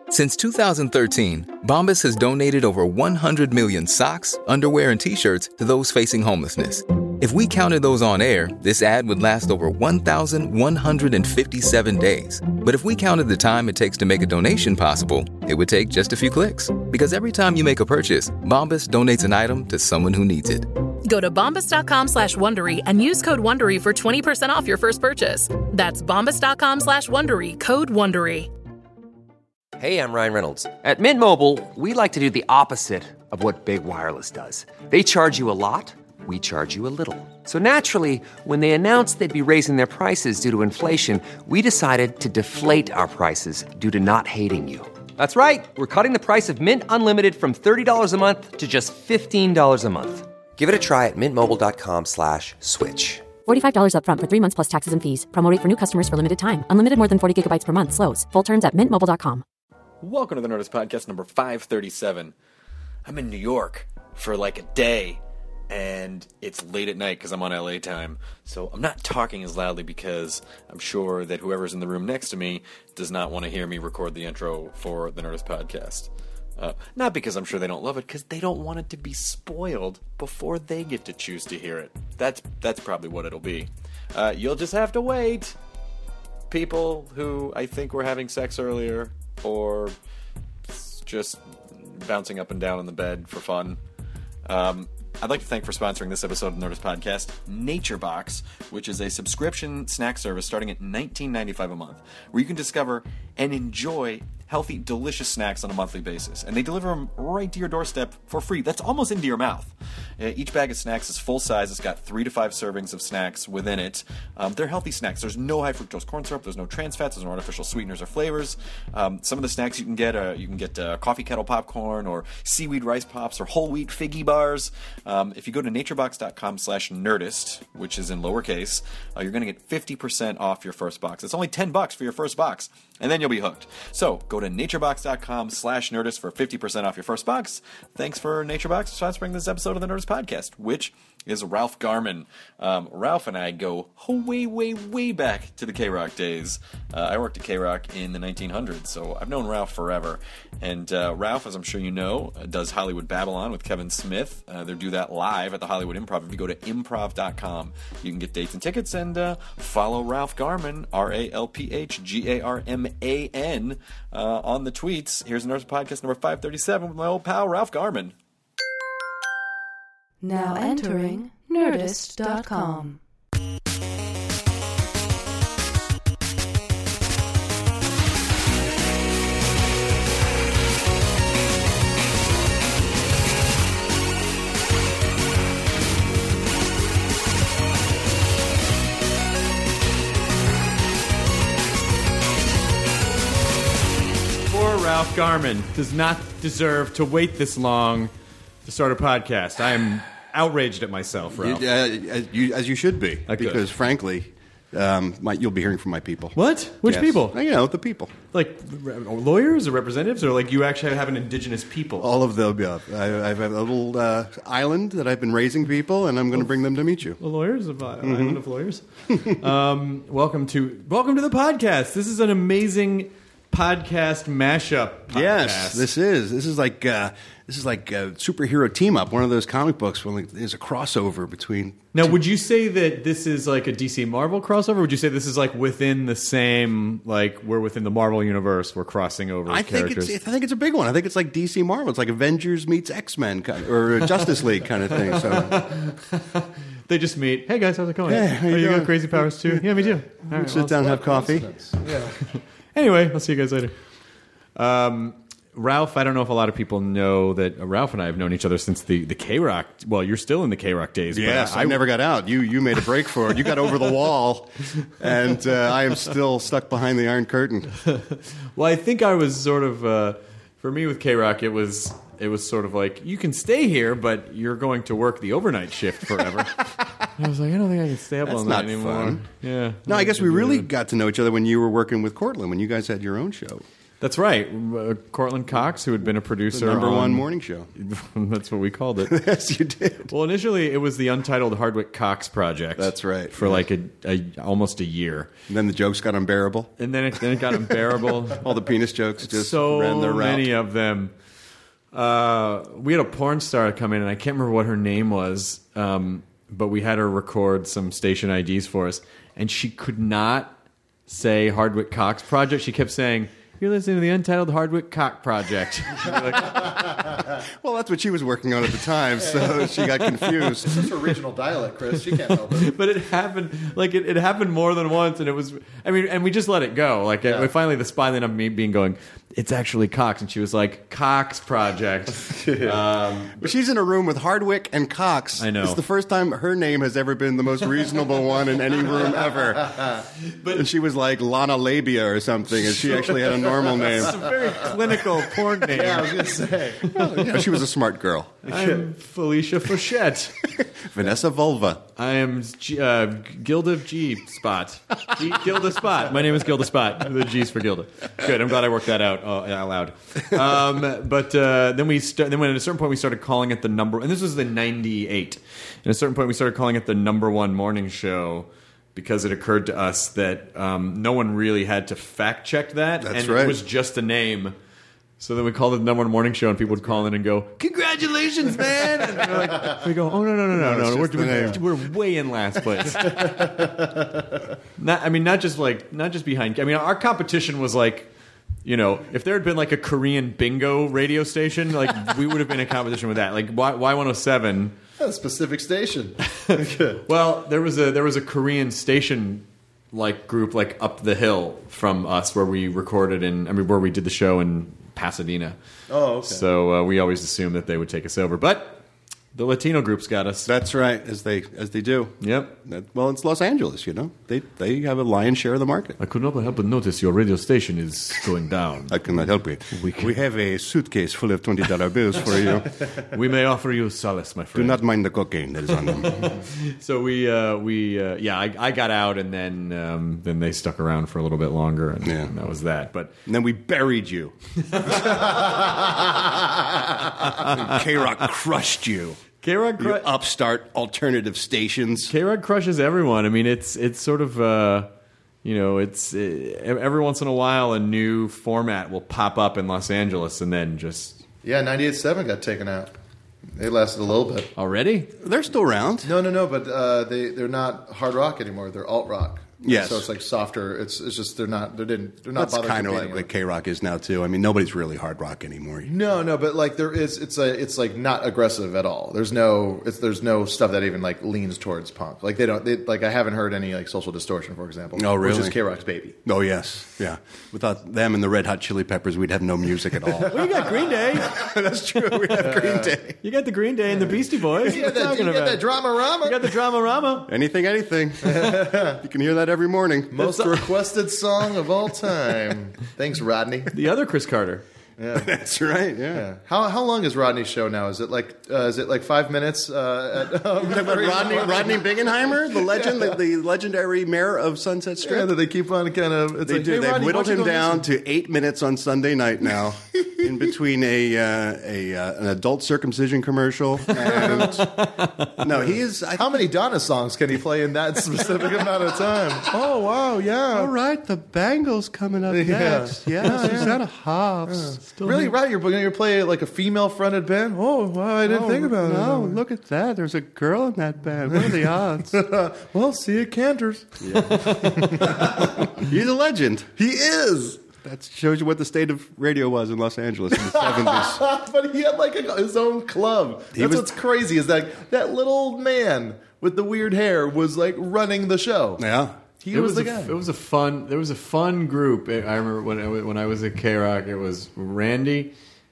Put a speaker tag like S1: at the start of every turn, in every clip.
S1: Since 2013, Bombas has donated over 100 million socks, underwear, and T-shirts to those facing homelessness. If we counted those on air, this ad would last over 1,157 days. But if we counted the time it takes to make a donation possible, it would take just a few clicks. Because every time you make a purchase, Bombas donates an item to someone who needs it.
S2: Go to bombas.com/Wondery and use code Wondery for 20% off your first purchase. That's bombas.com/Wondery, code Wondery.
S3: Hey, I'm Ryan Reynolds. At Mint Mobile, we like to do the opposite of what Big Wireless does. They charge you a lot, we charge you a little. So naturally, when they announced they'd be raising their prices due to inflation, we decided to deflate our prices due to not hating you. That's right. We're cutting the price of Mint Unlimited from $30 a month to just $15 a month. Give it a try at mintmobile.com/switch.
S4: $45 up front for 3 months plus taxes and fees. Promo rate for new customers for limited time. Unlimited more than 40 gigabytes per month. Slows full terms at mintmobile.com.
S5: Welcome to the Nerdist Podcast number 537. I'm in New York for like a day, and it's late at night because I'm on LA time. So I'm not talking as loudly because I'm sure that whoever's in the room next to me does not want to hear me record the intro for the Nerdist Podcast. Not because I'm sure they don't love it, because they don't want it to be spoiled before they get to choose to hear it. That's probably what it'll be. You'll just have to wait. People who I think were having sex earlier, or just bouncing up and down in the bed for fun. I'd like to thank for sponsoring this episode of the Nerdist Podcast, NatureBox, which is a subscription snack service starting at $19.95 a month, where you can discover and enjoy healthy, delicious snacks on a monthly basis. And they deliver them right to your doorstep for free. That's almost into your mouth. Each bag of snacks is full size. It's got 3 to 5 servings of snacks within it. They're healthy snacks. There's no high fructose corn syrup. There's no trans fats. There's no artificial sweeteners or flavors. Some of the snacks you can get coffee kettle popcorn, or seaweed rice pops, or whole wheat figgy bars. If you go to naturebox.com/nerdist, which is in lowercase, you're going to get 50% off your first box. It's only $10 for your first box, and then you'll be hooked. So go to naturebox.com/nerdist for 50% off your first box. Thanks for NatureBox for sponsoring this episode of the Nerdist Podcast, which is Ralph Garman. Ralph and I go way, way, way back to the K-Rock days. I worked at K-Rock in the 1900s, so I've known Ralph forever. And Ralph, as I'm sure you know, does Hollywood Babylon with Kevin Smith. They do that live at the Hollywood Improv. If you go to improv.com, you can get dates and tickets, and follow Ralph Garman, RalphGarman, on the tweets. Here's the Nerdist Podcast number 537 with my old pal, Ralph Garman.
S6: Now entering Nerdist.com.
S7: Poor Ralph Garman does not deserve to wait this long to start a podcast. I am outraged at myself, Ralph.
S8: As you should be, because frankly, you'll be hearing from my people.
S7: What? Which people?
S8: You know, the people.
S7: Like lawyers or representatives, or like you actually have an indigenous people?
S8: All of the above. I have a little island that I've been raising people, and I'm going to bring them to meet you.
S7: Lawyers? Island of lawyers? Welcome to the podcast. This is an amazing podcast mashup podcast.
S8: Yes, this is like a superhero team up. One of those comic books where there's a crossover between.
S7: Now, would you say that this is like a DC Marvel crossover? Would you say this is like within the same, like we're within the Marvel universe, we're crossing over characters?
S8: I think it's a big one. I think it's like DC Marvel. It's like Avengers meets X-Men or Justice League kind of thing. So
S7: they just meet. Hey guys, how's it going?
S8: Hey, how you
S7: got
S8: doing?
S7: crazy powers too? Yeah, me too. All right,
S8: sit down and have coffee.
S7: Yeah. Anyway, I'll see you guys later. Ralph, I don't know if a lot of people know that Ralph and I have known each other since the K-Rock. Well, you're still in the K-Rock days.
S8: Yes, but I never got out. You made a break for it. You got over the wall, and I am still stuck behind the Iron Curtain.
S7: Well, I think I was sort of, for me with K-Rock, it was sort of like, you can stay here, but you're going to work the overnight shift forever. I was like, I don't think I can stay up all night anymore.
S8: Fun.
S7: Yeah.
S8: No, I guess we really got to know each other when you were working with Cortland, when you guys had your own show.
S7: That's right. Cortland Cox, who had been a producer
S8: The number
S7: on
S8: one morning show.
S7: That's what we called it.
S8: Yes, you did.
S7: Well, initially it was the Untitled Hardwick Cox Project.
S8: That's right.
S7: For like almost a year.
S8: And then the jokes got unbearable.
S7: And then it got unbearable.
S8: All the penis jokes just
S7: so
S8: ran their route.
S7: many of them. We had a porn star come in, and I can't remember what her name was, but we had her record some station IDs for us, and she could not say Hardwick Cox Project. She kept saying, "You're listening to the Untitled Hardwick Cock Project."
S8: Well, that's what she was working on at the time, so she got confused.
S9: It's just a regional dialect, Chris. She can't help it.
S7: But it happened, it happened more than once, and it was, and we just let it go. Finally the spy ended up me being going, "It's actually Cox," and she was like, "Cox Project."
S8: But she's in a room with Hardwick and Cox.
S7: I know.
S8: It's the first time her name has ever been the most reasonable one in any room ever. And she was like Lana Labia or something, and she actually had a normal name.
S7: It's a very clinical porn name.
S9: Yeah, I was going to say.
S8: Yeah, she was a smart girl.
S7: I'm Felicia Fourchette.
S8: Vanessa Vulva.
S7: I am Gilda G. Spot. Gilda Spot. My name is Gilda Spot. The G's for Gilda. Good. I'm glad I worked that out out loud. But then when at a certain point we started calling it the number, and this was in '98. At a certain point we started calling it the number one morning show, because it occurred to us that no one really had to fact check that.
S8: That's
S7: and
S8: right.
S7: It was just a name. So then we called it the number one morning show, and people would call in and go, "Congratulations, man!" And we go, "Oh no, we're way in last place." Not just behind. Our competition was like, if there had been like a Korean bingo radio station, like we would have been in competition with that. Like Y107.
S9: A specific station.
S7: Well, there was a Korean station like group like up the hill from us where we recorded where we did the show in Pasadena.
S9: Oh, okay.
S7: So we always assumed that they would take us over, but the Latino groups got us.
S8: That's right, as they do.
S7: Yep.
S8: Well, it's Los Angeles, They have a lion's share of the market.
S7: I could not help but notice your radio station is going down.
S8: I cannot help it. We have a suitcase full of $20 bills for you.
S7: We may offer you solace, my friend.
S8: Do not mind the cocaine that is on them.
S7: So I got out, and then they stuck around for a little bit longer, and that was that. But
S8: and then we buried you. K-Rock crushed you.
S7: K-Rock
S8: You upstart alternative stations.
S7: K-Rock crushes everyone. It's sort of every once in a while a new format will pop up in Los Angeles, and then just
S9: 98.7 got taken out. They lasted a little bit.
S7: Already?
S8: They're still around.
S9: No, but they're not hard rock anymore. They're alt rock.
S8: Yes.
S9: So it's like softer. It's just they're not
S8: That's
S9: bothering
S8: kind of
S9: competing
S8: like K-Rock is now too. Nobody's really hard rock anymore.
S9: No, but like there is, it's like not aggressive at all. There's no stuff that even like leans towards punk. Like I haven't heard any like Social Distortion, for example.
S8: Oh, really?
S9: Which is K-Rock's baby.
S8: Oh, yes. Yeah. Without them and the Red Hot Chili Peppers, we'd have no music at all.
S7: Well, you got Green Day.
S8: That's true. We have Green Day.
S7: You got the Green Day and the Beastie Boys.
S9: You got that Drama-Rama.
S7: You got the Drama-Rama.
S8: Anything. You can hear that every morning.
S9: Most requested song of all time. Thanks, Rodney.
S7: The other Chris Carter.
S9: Yeah.
S8: That's right. Yeah.
S9: How long is Rodney's show now? Is it like 5 minutes?
S8: Rodney Bingenheimer, the legend, the legendary mayor of Sunset Strip.
S9: Yeah, that they keep on kind of.
S8: They do. They've whittled him down to 8 minutes on Sunday night now, in between an adult circumcision commercial. And no, he is.
S9: How many Donna songs can he play in that specific amount of time? Oh wow, yeah.
S8: All right, the Bangles coming up next. Yes, Susanna Hoffs.
S9: Really, right? You're going to play like a female-fronted band? Oh, wow, I didn't think about it.
S8: No, look at that. There's a girl in that band. What are the odds?
S9: Well, see you, Cantors.
S8: Yeah. He's a legend.
S9: He is.
S8: That shows you what the state of radio was in Los Angeles in the 70s.
S9: But he had like his own club. What's crazy is that little man with the weird hair was like running the show.
S8: Yeah.
S9: He was the guy.
S7: There was a fun group. I remember when I was at K-Rock, it was Rodney,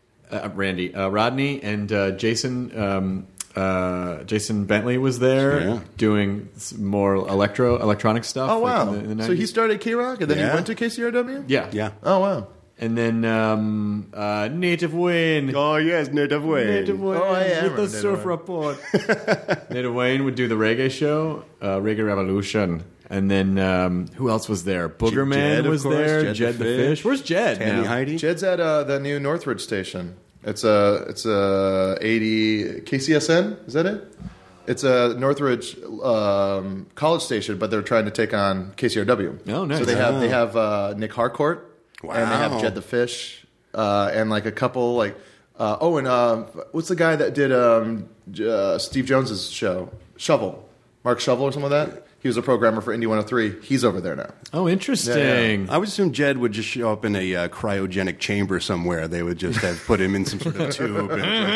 S7: and Jason. Jason Bentley was there doing more electronic stuff.
S9: Oh wow!
S7: Like in the 90s.
S9: So he started K-Rock and then he went to KCRW.
S7: Yeah.
S9: Oh wow!
S7: And then Native Wayne.
S8: Oh yes, Native Wayne.
S7: Native Wayne.
S9: Oh yeah,
S7: with the Surf Report. Native Wayne would do the reggae show, Reggae Revolution. And then who else was there? Boogerman
S8: Jed,
S7: was
S8: course.
S7: there. Jed the Fish. Where's Jed?
S8: Tammy
S7: now?
S8: Heidi.
S9: Jed's at the new Northridge station. It's a 80 KCSN. Is that it? It's a Northridge college station, but they're trying to take on KCRW.
S7: Oh, nice.
S9: So they have Nick Harcourt,
S8: Wow.
S9: and they have Jed the Fish, and like a couple and what's the guy that did Steve Jones's show? Shovel, Mark Shovel or something like that. He was a programmer for Indy 103. He's over there now.
S7: Oh, interesting.
S8: I would assume Jed would just show up in a cryogenic chamber somewhere. They would just have put him in some sort of tube.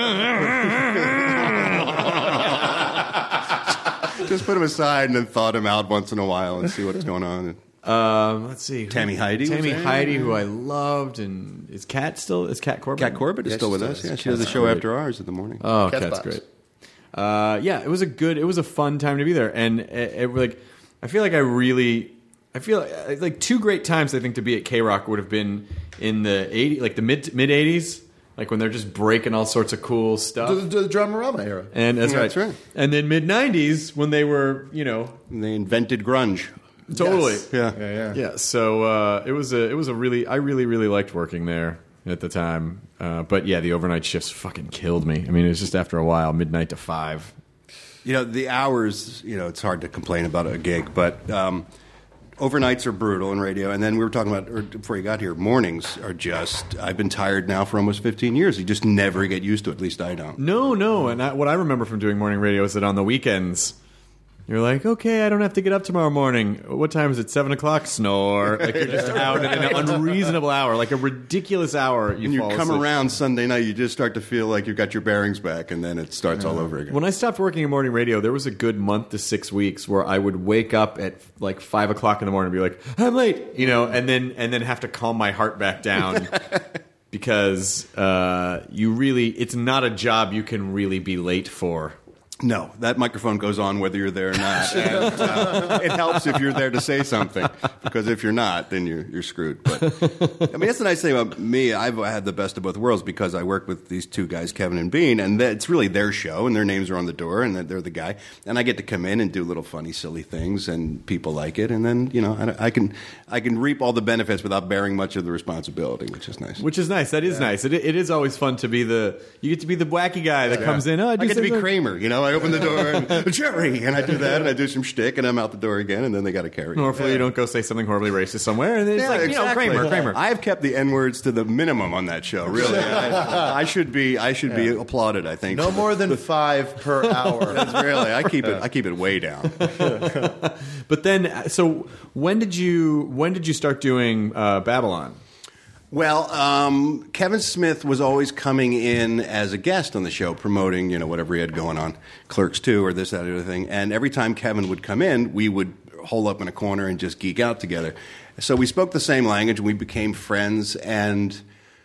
S8: Just put him aside and then thaw him out once in a while and see what's going on.
S7: Let's see.
S8: Tammy Heidi.
S7: Tammy Heidi, who I loved, and is Kat Corbett?
S8: Kat Corbett is still with us. Yeah, she does a show after ours in the morning.
S7: Oh,
S9: Cat's
S7: Kat's
S9: Box.
S7: great. It was a fun time to be there, and I feel like two great times I think to be at K-Rock would have been in the the mid 80s, like when they're just breaking all sorts of cool stuff.
S9: The Dramarama era.
S7: And that's
S8: That's
S7: right.
S8: right.
S7: And then mid 90s when they were,
S8: They invented grunge.
S7: totally.
S8: Yeah.
S7: Yeah, so it was a really, I really liked working there at the time. But yeah, the overnight shifts fucking killed me. I mean, it was just after a while, midnight to 5.
S8: The hours, it's hard to complain about a gig, but overnights are brutal in radio. And then we were talking about, or before you got here, mornings are just, I've been tired now for almost 15 years. You just never get used to it, at least I don't.
S7: No. And what I remember from doing morning radio is that on the weekends, you're like, okay, I don't have to get up tomorrow morning. What time is it? 7 o'clock? Snore. Like you're just out at an unreasonable hour, like a ridiculous hour.
S8: When you
S7: fall
S8: come
S7: asleep.
S8: around Sunday night, you just start to feel like you've got your bearings back, and then it starts all over again.
S7: When I stopped working in morning radio, there was a good month to 6 weeks where I would wake up at like 5 o'clock in the morning and be like, I'm late, and then have to calm my heart back down because it's not a job you can really be late for.
S8: No, that microphone goes on whether you're there or not. And, it helps if you're there to say something, because if you're not, then you're screwed. But, I mean, that's the nice thing about me. I've had the best of both worlds because I work with these two guys, Kevin and Bean, and it's really their show, and their names are on the door, and they're the guy. And I get to come in and do little funny, silly things, and people like it. And then, I can reap all the benefits without bearing much of the responsibility, which is nice.
S7: Which is nice. That is nice. It is always fun to be you get to be the wacky guy that comes in. Oh,
S8: I get to be Kramer, I open the door and Jerry, and I do that, and I do some shtick, and I'm out the door again, and then they got to carry.
S7: Hopefully, you don't go say something horribly racist somewhere, and it's
S8: exactly.
S7: Kramer.
S8: I have kept the N-words to the minimum on that show. Really, I should be applauded. I think
S9: No more than 5 per hour.
S8: That's really. I keep it way down.
S7: But then, so when did you start doing Babylon?
S8: Well, Kevin Smith was always coming in as a guest on the show, promoting, whatever he had going on, Clerks 2 or this, that, or the other thing. And every time Kevin would come in, we would hole up in a corner and just geek out together. So we spoke the same language, and we became friends. And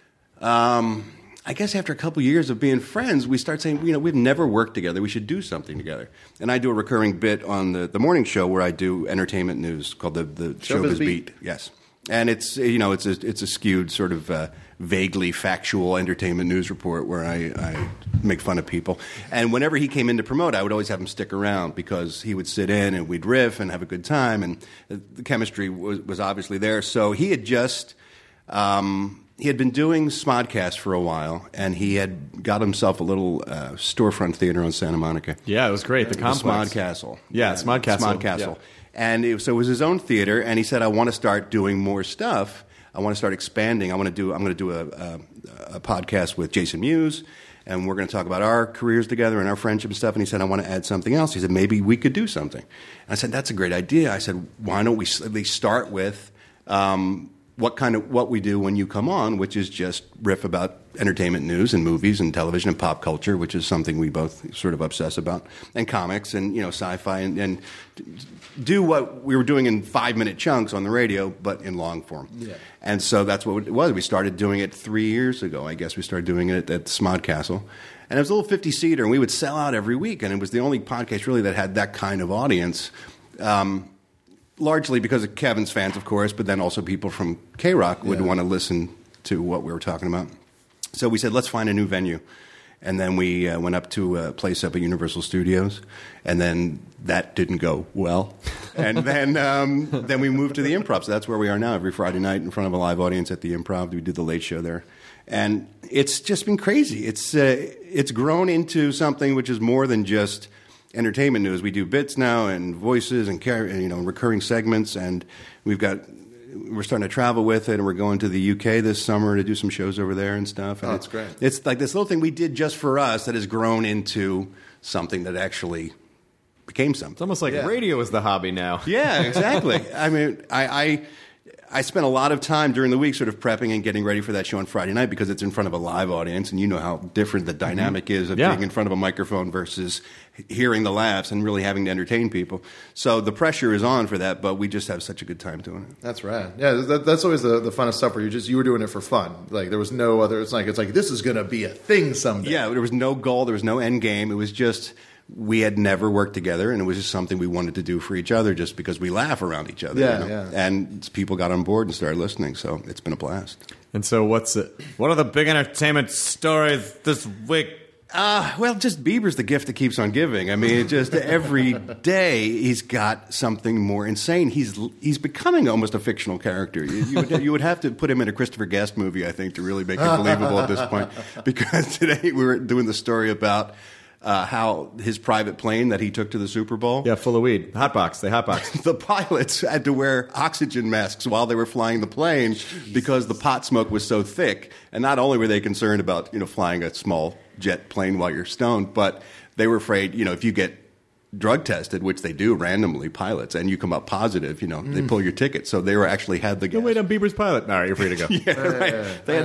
S8: I guess after a couple years of being friends, we started saying, we've never worked together. We should do something together. And I do a recurring bit on the morning show where I do entertainment news called the Showbiz Beat. Yes. And it's a skewed sort of vaguely factual entertainment news report where I make fun of people. And whenever he came in to promote, I would always have him stick around because he would sit in and we'd riff and have a good time, and the chemistry was obviously there. So he had just he had been doing Smodcast for a while, and he had got himself a little storefront theater on Santa Monica.
S7: Yeah, it was great. The complex.
S8: Smodcastle.
S7: Yeah, Smodcastle.
S8: Smodcastle.
S7: Yeah.
S8: And so it was his own theater, and he said, I want to start doing more stuff. I want to start expanding. I'm going to do a podcast with Jason Mewes, and we're going to talk about our careers together and our friendship and stuff. And he said, I want to add something else. He said, maybe we could do something. And I said, that's a great idea. I said, why don't we at least start with what we do when you come on, which is just riff about entertainment news and movies and television and pop culture, which is something we both sort of obsess about, and comics and sci-fi, and do what we were doing in 5-minute chunks on the radio, but in long form. Yeah. And so that's what it was. We started doing it 3 years ago. I guess we started doing it at Smodcastle. And it was a little 50-seater, and we would sell out every week, and it was the only podcast really that had that kind of audience. Largely because of Kevin's fans, of course, but then also people from K-Rock would want to listen to what we were talking about. So we said, let's find a new venue. And then we went up to a place up at Universal Studios, and then that didn't go well. And then we moved to the Improv. So that's where we are now, every Friday night in front of a live audience at the Improv. We did the Late Show there. And it's just been crazy. It's grown into something which is more than just entertainment news. We do bits now and voices and recurring segments, and we're starting to travel with it, and we're going to the UK this summer to do some shows over there and stuff. And
S9: that's great.
S8: It's like this little thing we did just for us that has grown into something that actually became something.
S7: It's almost like radio is the hobby now.
S8: Yeah, exactly. I mean, I spent a lot of time during the week sort of prepping and getting ready for that show on Friday night because it's in front of a live audience, and you know how different the dynamic is of being in front of a microphone versus hearing the laughs and really having to entertain people. So the pressure is on for that, but we just have such a good time doing it. That's
S9: rad. Yeah, that's always the funnest stuff where you were doing it for fun. Like there was no other. It's like this is going to be a thing someday.
S8: Yeah, there was no goal, there was no end game. It was just. We had never worked together, and it was just something we wanted to do for each other just because we laugh around each other.
S9: Yeah.
S8: And people got on board and started listening, so it's been a blast.
S7: And so what are the big entertainment stories this week?
S8: Well, just Bieber's the gift that keeps on giving. I mean, just every day he's got something more insane. He's becoming almost a fictional character. You would have to put him in a Christopher Guest movie, I think, to really make it believable at this point. Because today we were doing the story about how his private plane that he took to the Super Bowl.
S7: Yeah, full of weed. Hotbox. They hotbox.
S8: The pilots had to wear oxygen masks while they were flying the plane because the pot smoke was so thick. And not only were they concerned about, flying a small jet plane while you're stoned, but they were afraid, if you get drug tested, which they do randomly, pilots, and you come up positive, they pull your ticket. So they had the gas.
S7: Wait on Bieber's pilot. All right, you're free to go.
S8: Yeah, right. They had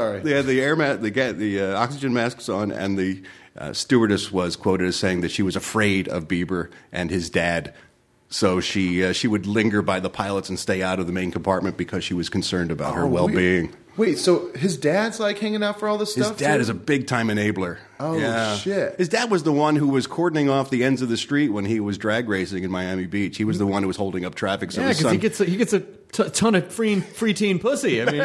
S8: the oxygen masks on, and the stewardess was quoted as saying that she was afraid of Bieber and his dad. So she would linger by the pilots and stay out of the main compartment because she was concerned about her well-being.
S9: Wait, so his dad's like hanging out for all this stuff?
S8: His dad is a big-time enabler.
S9: Oh, shit.
S8: His dad was the one who was cordoning off the ends of the street when he was drag racing in Miami Beach. He was the one who was holding up traffic. So
S7: because he gets a ton of free teen pussy. I mean,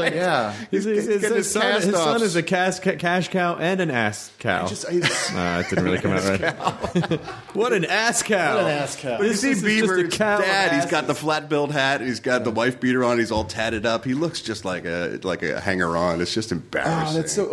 S7: his son is a cash cow and an ass cow. It didn't really come out right. What an ass cow.
S9: What an ass cow.
S8: But you see Bieber's dad, he's got the flat-billed hat, he's got the wife beater on, he's all tatted up. He looks just like a hanger-on. It's just embarrassing.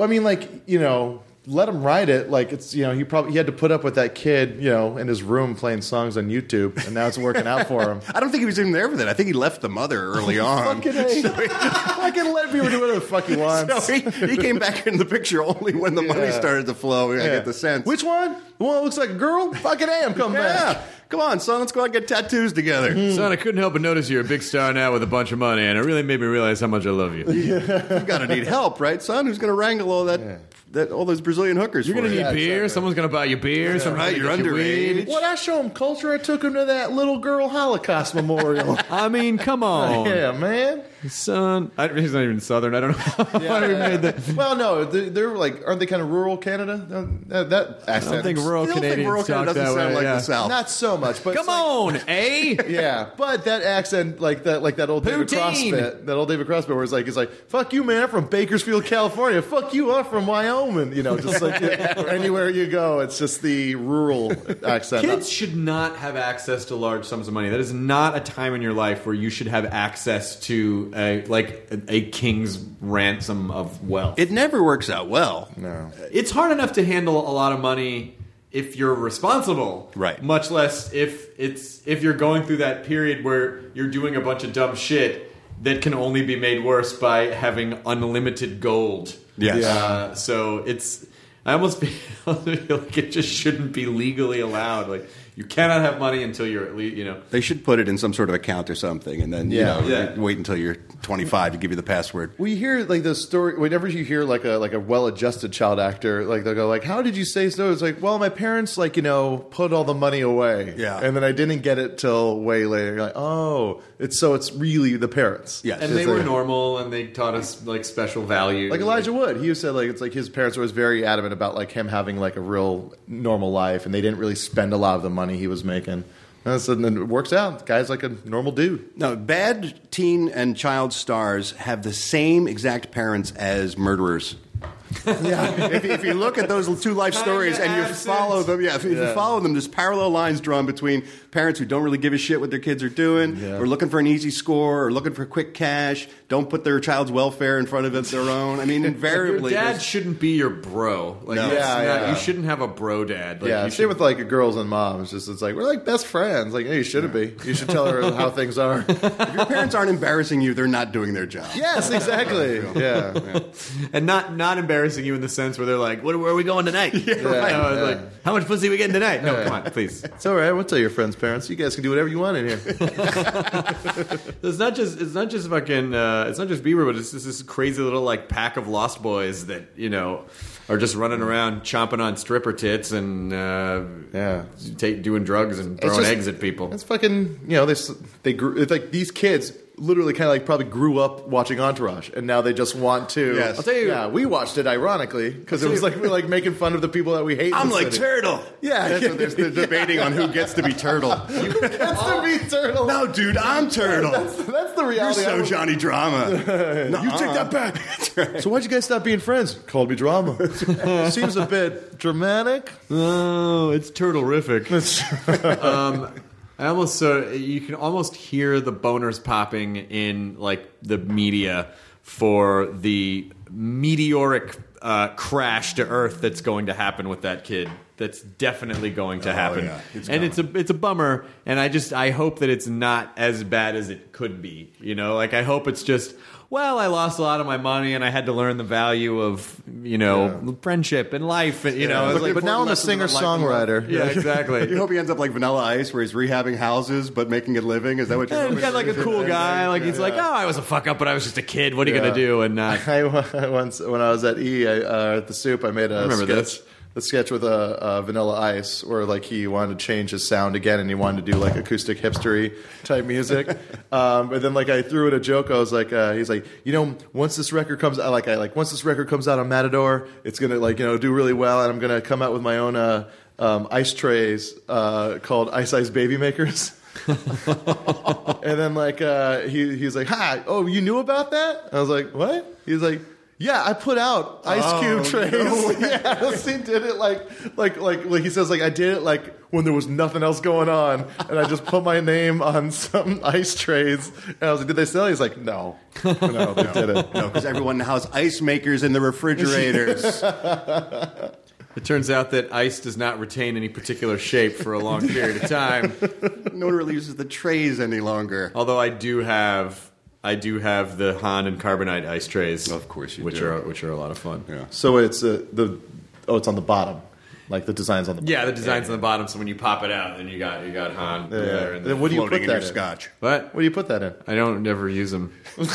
S9: Let him write it. Like it's he had to put up with that kid in his room playing songs on YouTube, and now it's working out for him.
S8: I don't think he was even there for that. I think he left the mother early on.
S9: Fucking A. I can let Bieber do whatever the fuck he wants.
S8: So he came back in the picture only when the money started to flow. I get the sense.
S9: Which one? The one that looks like a girl? Fucking A, I'm coming back.
S8: Come on, son, let's go out and get tattoos together.
S7: Son, I couldn't help but notice you're a big star now with a bunch of money, and it really made me realize how much I love you.
S8: You've got to need help, right, son? Who's going to wrangle all all those Brazilian hookers?
S7: You're going to need beer. Exactly. Someone's going to buy you beer.
S8: Right, you're underage.
S9: What? I show him culture. I took him to that little girl Holocaust memorial.
S7: I mean, come on.
S9: Yeah, man.
S7: Son, he's not even Southern. I don't know why we made that.
S9: Well, no, they're like, aren't they kind of rural Canada? That accent.
S7: I don't think rural Canadians talk
S8: doesn't
S7: that
S8: sound
S7: way.
S8: like the South.
S9: Not so much, but
S7: come on, eh?
S9: Yeah, but that accent, like that old David Cross bit, where it's like, fuck you, man, I'm from Bakersfield, California. Fuck you, I'm from Wyoming. Just like anywhere you go, it's just the rural accent.
S7: Kids should not have access to large sums of money. That is not a time in your life where you should have access to a king's ransom of wealth.
S8: It never works out well.
S9: No,
S7: it's hard enough to handle a lot of money if you're responsible,
S8: right?
S7: Much less if you're going through that period where you're doing a bunch of dumb shit that can only be made worse by having unlimited gold.
S8: Yes.
S7: So I almost feel like it just shouldn't be legally allowed. Like, you cannot have money until you're at least,
S8: They should put it in some sort of account or something, and then wait until you're 25 to give you the password.
S9: We hear like the story whenever you hear like a well-adjusted child actor, like they'll go like, "How did you say so?" It's like, "Well, my parents put all the money away, and then I didn't get it till way later." You're like, "Oh, it's really the parents."
S8: Yes,
S7: and they were normal, and they taught us like special value.
S9: Like Elijah Wood, he said like it's like his parents were always very adamant about like him having like a real normal life, and they didn't really spend a lot of the money he was making. And then it works out. The guy's like a normal dude.
S8: No, bad teen and child stars have the same exact parents as murderers. If you look at those two life stories and you follow them, if you follow them, there's parallel lines drawn between parents who don't really give a shit what their kids are doing, or looking for an easy score, or looking for quick cash, don't put their child's welfare in front of their own. I mean, invariably,
S7: your dad shouldn't be your bro. Like, you shouldn't have a bro dad. Like,
S9: same with like girls and moms. It's like we're like best friends. Like, hey, you shouldn't be. You should tell her how things are.
S8: If your parents aren't embarrassing you, they're not doing their job.
S9: Yes, exactly. Yeah.
S7: And not embarrassing you in the sense where they're like, where are we going tonight? Like, how much pussy are we getting tonight? No, come on, please.
S9: It's all right. We'll tell your friends' parents. You guys can do whatever you want in here.
S7: It's not just fucking. It's not just Bieber, but it's just this crazy little like pack of lost boys that are just running around chomping on stripper tits and doing drugs and throwing eggs at people.
S9: It's fucking. They grew. It's like these kids literally kind of like probably grew up watching Entourage, and now they just want to.
S8: Yes.
S9: I'll tell you. Yeah, we watched it ironically because it was like we're like making fun of the people that we hate.
S8: I'm like Turtle.
S9: Yeah,
S8: that's what they're debating on who gets to be Turtle.
S9: You gets to be Turtle.
S8: No, dude, I'm Turtle.
S9: That's the reality.
S8: You're so Johnny Drama.
S9: You take that back. So why'd you guys stop being friends? Called me Drama. Seems a bit dramatic.
S7: Oh, it's turtle-rific. You can almost hear the boners popping in like the media for the meteoric crash to Earth that's going to happen with that kid. That's definitely going to happen, it's a bummer. And I hope that it's not as bad as it could be. I hope it's just. Well, I lost a lot of my money, and I had to learn the value of, friendship and life. And,
S9: but now I'm a singer-songwriter.
S7: Yeah, exactly.
S8: You hope he ends up like Vanilla Ice, where he's rehabbing houses but making a living. Is that what you're hoping?
S7: He's got like a cool guy. Like he's like, I was a fuck up, but I was just a kid. What are you gonna do? And
S9: I once when I was at at the Soup, I made a sketch with a Vanilla Ice where like he wanted to change his sound again and he wanted to do like acoustic hipstery type music. But then like I threw in a joke. I was like, he's like, once this record comes out, once this record comes out on Matador, it's gonna do really well, and I'm gonna come out with my own ice trays called Ice Ice Baby Makers. And then like he's like, hi, oh, you knew about that? I was like, what? He's like, yeah, I put out Ice Cube trays. No. Yeah, he did it like he says, like I did it like when there was nothing else going on, and I just put my name on some ice trays. And I was like, did they sell? He's like, no, they didn't.
S8: No, because everyone has ice makers in the refrigerators.
S7: It turns out that ice does not retain any particular shape for a long period of time.
S8: No one really uses the trays any longer.
S7: Although I do have the Han and Carbonite ice trays.
S8: Of course you
S7: do. Which are a lot of fun.
S8: Yeah.
S9: So it's it's on the bottom. Like the design's on the bottom.
S7: Yeah, the design's on the bottom, so when you pop it out, then you got Han there. And
S9: then what do you put
S8: in your scotch?
S7: What
S9: do you put that in?
S7: I don't ever use them.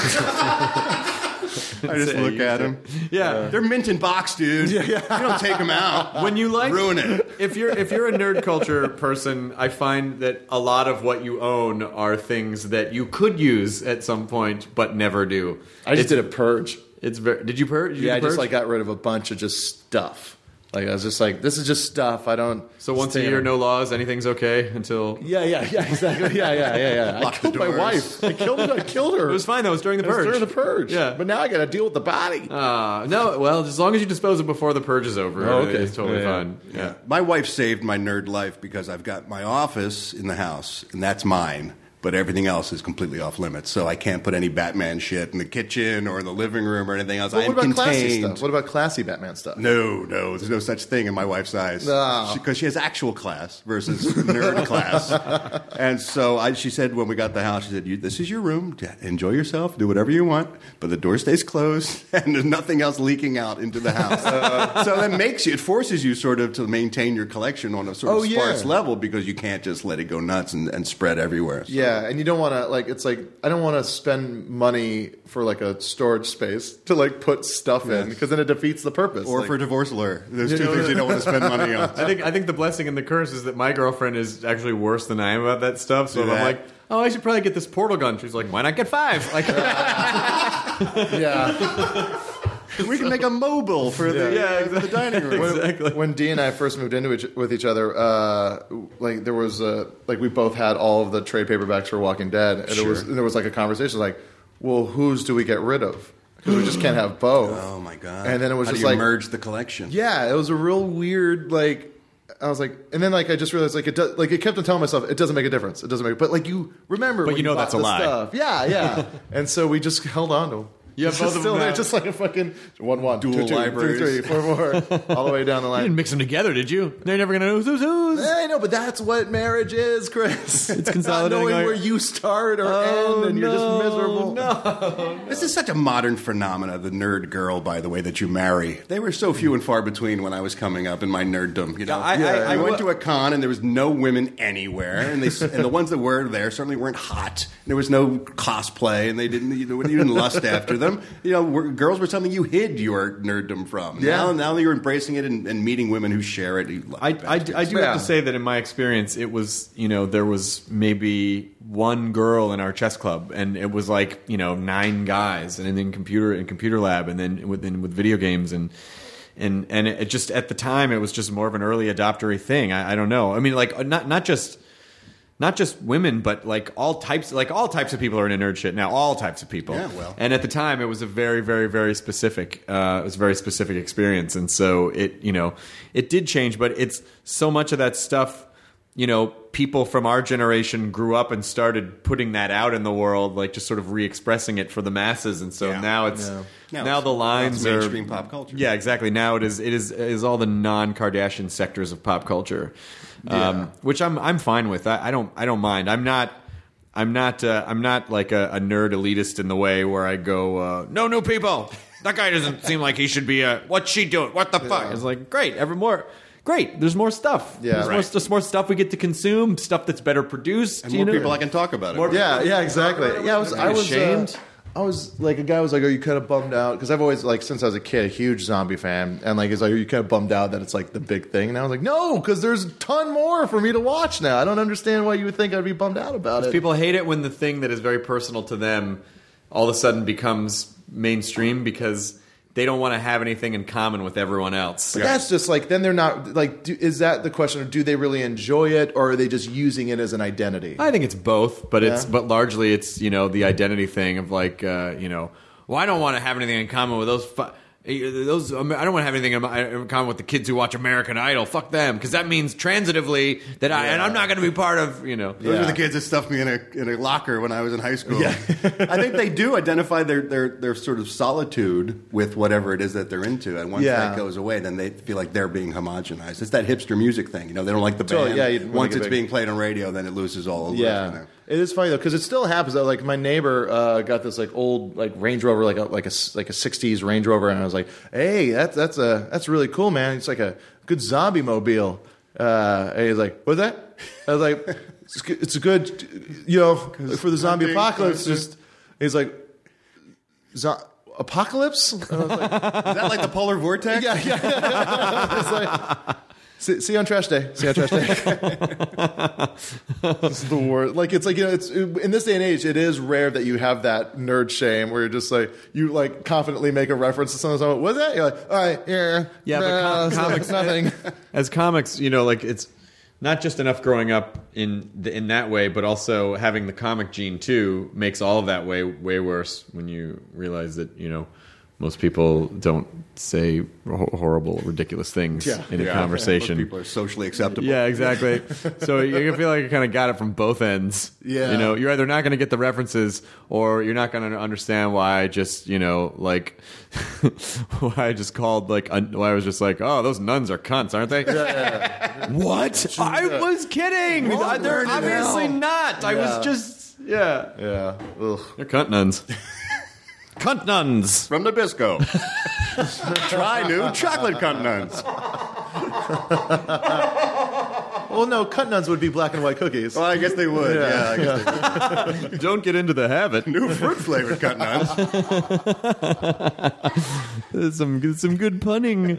S8: I just look at them.
S7: Yeah,
S8: they're mint in box, dude. Yeah. You don't take them out.
S7: When you
S8: ruin it.
S7: If you're a nerd culture person, I find that a lot of what you own are things that you could use at some point, but never do.
S9: I just did a purge.
S7: Did you purge?
S9: I just like got rid of a bunch of just stuff. Like I was just like, this is just stuff. I don't.
S7: So once a year, no laws. Anything's okay until.
S9: Yeah, exactly. Yeah. I killed my wife. I killed her.
S7: It was fine though. It was during the purge.
S9: It was during the purge.
S7: Yeah,
S9: but now I got to deal with the body.
S7: No. Well, as long as you dispose it before the purge is over, it's totally fine.
S8: Yeah. My wife saved my nerd life because I've got my office in the house, and that's mine. But everything else is completely off limits, so I can't put any Batman shit in the kitchen or in the living room or anything else.
S9: Well, what about classy stuff? What about classy Batman stuff?
S8: No, there's no such thing in my wife's eyes. Because she has actual class versus nerd class. And so she said when we got the house, she said, this is your room. Enjoy yourself. Do whatever you want. But the door stays closed, and there's nothing else leaking out into the house. So it forces you sort of to maintain your collection on a sort of sparse level because you can't just let it go nuts and spread everywhere. So.
S9: Yeah. And you don't want to it's like I don't want to spend money for like a storage space to like put stuff in because then it defeats the purpose.
S8: Or for a divorce lawyer, there's two things you don't want to spend money on.
S7: I think the blessing and the curse is that my girlfriend is actually worse than I am about that stuff. So I'm like, I should probably get this portal gun. She's like, why not get 5? Like,
S9: yeah.
S8: We can make a mobile for the dining room.
S7: Exactly.
S9: When Dee and I first moved into with each other, there was we both had all of the trade paperbacks for Walking Dead, and there was like a conversation like, well, whose do we get rid of? because we just can't have both.
S8: Oh my god!
S9: And then it was
S8: How
S9: just
S8: do you
S9: like
S8: merge the collection.
S9: Yeah, it was a real weird like. I was like, and then like I just realized like it does, like it kept on telling myself it doesn't make a difference. It doesn't make, but like you remember,
S7: But
S9: when
S7: you know
S9: bought
S7: that's a
S9: the
S7: lie.
S9: Stuff. Yeah. And so we just held on to them.
S7: Yeah,
S9: It's
S7: both
S9: just
S7: of
S9: still
S7: them
S9: there,
S7: have-
S9: just like a fucking 1-1,
S8: Dual
S9: 2-2,
S8: libraries.
S9: 3-3, 4-4, all the way down the
S7: You
S9: line.
S7: didn't mix them together, did you? They're never gonna know who's.
S9: I know, but that's what marriage is, Chris. It's
S7: consolidating
S9: not knowing
S7: our-
S9: where you start or end, and you're just miserable.
S8: This is such a modern phenomena, the nerd girl, by the way, that you marry. They were so few and far between when I was coming up in my nerddom. You know, I went to a con and there was no women anywhere, and the ones that were there certainly weren't hot. There was no cosplay, and they didn't you didn't lust after them. You know, girls were something you hid your nerddom from.
S9: Yeah.
S8: Now you're embracing it and meeting women who share it.
S7: I do have to say that in my experience, it was, there was maybe one girl in our chess club, and it was like, 9 guys, and then computer lab, and then with video games, and it just, at the time, it was just more of an early adoptery thing. I don't know. I mean, like, not just women, but like all types of people are into nerd shit now. All types of people.
S8: Yeah, well.
S7: And at the time, it was a very, very, very specific. It was a very specific experience, and so it did change. But it's so much of that stuff. People from our generation grew up and started putting that out in the world, like just sort of re-expressing it for the masses. And so now it's now the lines are
S8: mainstream pop culture.
S7: Yeah, exactly. Now it is all the non-Kardashian sectors of pop culture. Which I'm fine with. I don't mind. I'm not like a nerd elitist in the way where I go, no new people. That guy doesn't seem like he should be what's she doing? What the fuck? It's like, great, great. There's more stuff.
S9: Yeah.
S7: There's more stuff we get to consume. Stuff that's better produced.
S8: And more people I can talk about it.
S9: Yeah, exactly. Yeah, I was
S7: ashamed.
S9: I was like, a guy was like, "Are you kind of bummed out?" Because I've always, like, since I was a kid, a huge zombie fan, and like, he's like, "Are you kind of bummed out that it's like the big thing?" And I was like, "No, because there's a ton more for me to watch now. I don't understand why you would think I'd be bummed out about it."
S7: People hate it when the thing that is very personal to them all of a sudden becomes mainstream because they don't want to have anything in common with everyone else.
S9: But that's just like, then they're not like. Is that the question? Or do they really enjoy it, or are they just using it as an identity?
S7: I think it's both, but but largely it's the identity thing of like well, I don't want to have anything in common with those. I don't want to have anything in common with the kids who watch American Idol. Fuck them, because that means transitively that and I'm not going to be part of.
S8: Those are the kids that stuffed me in a locker when I was in high school. Yeah. I think they do identify their sort of solitude with whatever it is that they're into, and once that goes away, then they feel like they're being homogenized. It's that hipster music thing. They don't like the band. Once it's being played on radio, then it loses all over.
S9: Yeah. It is funny though, because it still happens. Though. Like my neighbor got this like old like Range Rover, like a 60s Range Rover, and I was like, "Hey, that's really cool, man. It's like a good zombie mobile." And he's like, "What's that?" I was like, "It's a good, for the zombie apocalypse." He's like, "Apocalypse?" And I was like,
S8: is that like the polar vortex?
S9: Yeah. It's like, See you on trash day. It's the worst. Like it's like it's in this day and age, it is rare that you have that nerd shame where you're just like you like confidently make a reference to something. What's that? You're like, all right, yeah.
S7: But comics,
S9: nothing.
S7: As comics, like it's not just enough growing up in that way, but also having the comic gene too makes all of that way worse when you realize that most people don't say horrible, ridiculous things in a conversation.
S8: Most people are socially acceptable.
S7: Yeah, exactly. So you feel like you kind of got it from both ends.
S9: Yeah.
S7: You're either not going to get the references, or you're not going to understand why I just, why I just called why I was just like, oh, those nuns are cunts, aren't they?
S9: Yeah.
S7: What? I was kidding. They're obviously not. I was just,
S9: Yeah. Ugh.
S7: They're cunt nuns. Cunt nuns
S8: from Nabisco. Try new chocolate cunt nuns.
S9: Well, no, cunt nuns would be black and white cookies.
S8: Well, I guess they would. Yeah, I guess they would.
S7: Don't get into the habit.
S8: New fruit flavored cunt
S7: nuns. Some good punning.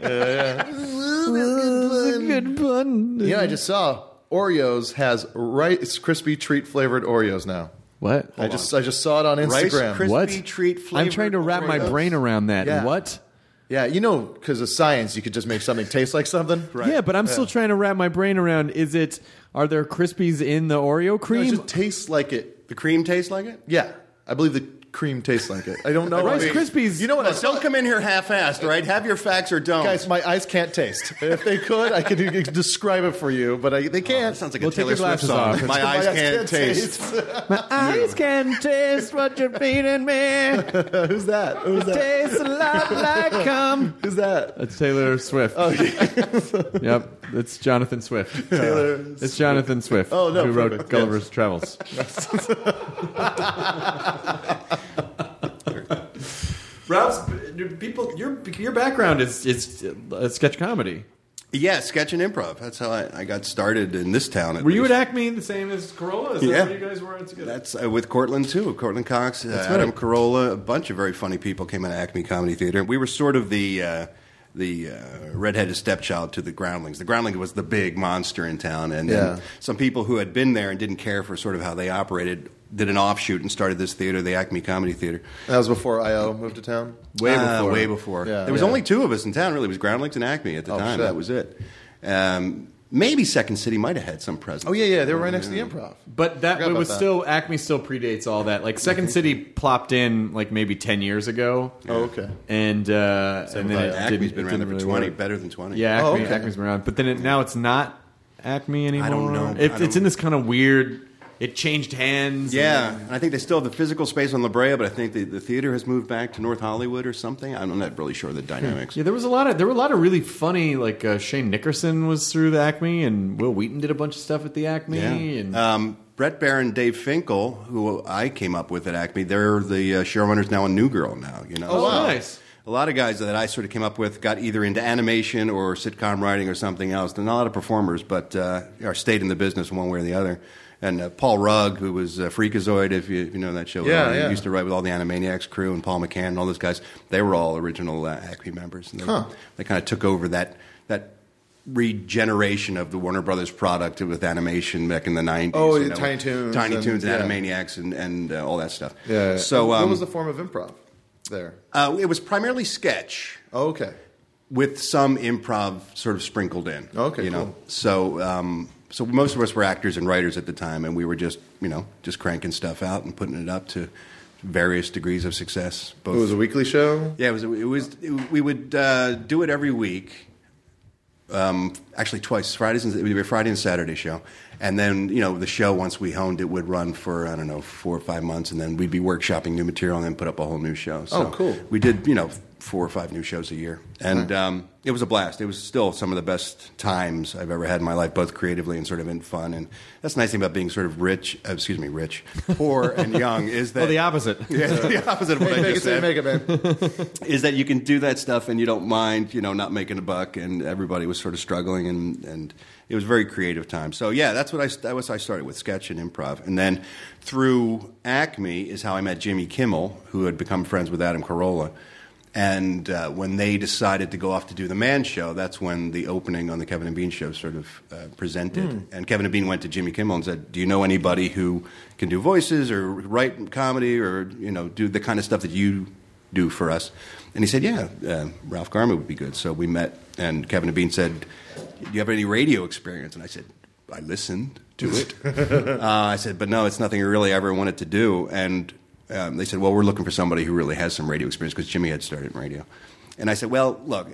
S7: Good pun.
S9: I just saw Oreos has Rice Krispie treat flavored Oreos now.
S7: What?
S9: I just saw it on Instagram.
S8: Rice
S7: What?
S8: Krispie treat flavored
S7: I'm trying to wrap my brain around that.
S9: Yeah.
S7: What?
S9: Yeah, because of science, you could just make something taste like something.
S8: Right.
S7: Yeah, but I'm still trying to wrap my brain around. Are there Krispies in the Oreo cream?
S9: No, it just tastes like it.
S8: The cream tastes like it?
S9: Yeah, I believe the cream tastes like it. I don't know.
S7: Rice Krispies.
S9: You know what?
S8: Don't come in here half-assed, right? Have your facts or don't.
S9: Guys, my eyes can't taste. If they could, I could describe it for you, but they can't.
S8: That sounds like
S7: We'll
S8: a Taylor
S7: take your
S8: Swift
S7: glasses
S8: song.
S7: off.
S8: My eyes can't taste.
S7: My eyes can taste what you're feeding me.
S9: Who's that? Who's that?
S7: Tastes a lot like cum.
S9: Who's that?
S7: That's Taylor Swift.
S9: Oh,
S7: Yep, it's Jonathan Swift.
S9: Taylor.
S7: It's Jonathan Swift.
S9: Oh, no,
S7: who wrote
S9: perfect,
S7: Gulliver's
S9: yes.
S7: Travels. Ralph's people. Your background is sketch comedy.
S8: Yeah, sketch and improv. That's how I got started in this town.
S7: Were you at Acme the same as Corolla? Is that where you guys were together?
S8: That's with Cortland too. Cortland Cox, Adam Carolla, a bunch of very funny people came into Acme Comedy Theater. We were sort of the redheaded stepchild to the Groundlings. The Groundlings was the big monster in town, and some people who had been there and didn't care for sort of how they operated did an offshoot and started this theater, the Acme Comedy Theater.
S9: That was before I.O. moved to town?
S8: Way before.
S9: Yeah,
S8: there was only two of us in town, really. It was Groundlings and Acme at the time.
S9: Shit.
S8: That was it. Maybe Second City might have had some presence.
S9: Oh, yeah. They were right next to the Improv.
S7: But it was still, Acme still predates all that. Like, Second City plopped in, like, maybe 10 years ago.
S9: Oh, okay.
S7: And then
S8: Acme's been around there for
S7: really
S8: 20,
S7: work.
S8: better than 20.
S7: Yeah, Acme's been around. But then now it's not Acme anymore.
S8: I don't know.
S7: It's in this kind of weird... It changed hands.
S8: Yeah, and I think they still have the physical space on La Brea, but I think the theater has moved back to North Hollywood or something. I'm not really sure of the dynamics.
S7: Yeah, there were a lot of really funny, like Shane Nickerson was through the Acme, and Will Wheaton did a bunch of stuff at the Acme.
S8: Yeah.
S7: And
S8: Brett Barron, Dave Finkel, who I came up with at Acme, they're the showrunners now on New Girl now. You know,
S7: oh, wow. Nice.
S8: A lot of guys that I sort of came up with got either into animation or sitcom writing or something else. They're not a lot of performers, but are stayed in the business one way or the other. And Paul Rugg, who was Freakazoid, if you know that show. He used to write with all the Animaniacs crew, and Paul McCann and all those guys. They were all original Acme members. And they kind of took over that regeneration of the Warner Brothers product with animation back in the 90s.
S9: Oh, Tiny Toons.
S8: Tiny Toons and Animaniacs and all that stuff.
S9: Yeah.
S8: So,
S9: what was the form of improv there?
S8: It was primarily sketch.
S9: Oh, okay.
S8: With some improv sort of sprinkled in.
S9: Okay,
S8: you know?
S9: cool.
S8: So most of us were actors and writers at the time, and we were just cranking stuff out and putting it up to various degrees of success. Both.
S9: It was a weekly show?
S8: Yeah, we would do it every week. Actually, twice. It would be a Friday and Saturday show. And then, the show, once we honed it, would run for, 4 or 5 months, and then we'd be workshopping new material and then put up a whole new show. So
S9: cool.
S8: We did, 4 or 5 new shows a year. And it was a blast. It was still some of the best times I've ever had in my life, both creatively and sort of in fun. And that's the nice thing about being sort of poor and young, is that...
S7: Oh, the opposite.
S8: Yeah, the opposite of what I just said.
S9: Make it, man.
S8: Is that you can do that stuff and you don't mind, not making a buck, and everybody was sort of struggling, and it was a very creative time. So yeah, that was I started with sketch and improv, and then through Acme is how I met Jimmy Kimmel, who had become friends with Adam Carolla. And when they decided to go off to do the Man Show, that's when the opening on the Kevin and Bean Show sort of presented. And Kevin and Bean went to Jimmy Kimmel and said, "Do you know anybody who can do voices or write comedy or do the kind of stuff that you do for us?" And he said, "Yeah, Ralph Garman would be good." So we met, and Kevin and Bean said, "Do you have any radio experience?" And I said, "I listened to it." I said, "But no, it's nothing I really ever wanted to do." And they said, "Well, we're looking for somebody who really has some radio experience," because Jimmy had started in radio. And I said, "Well, look,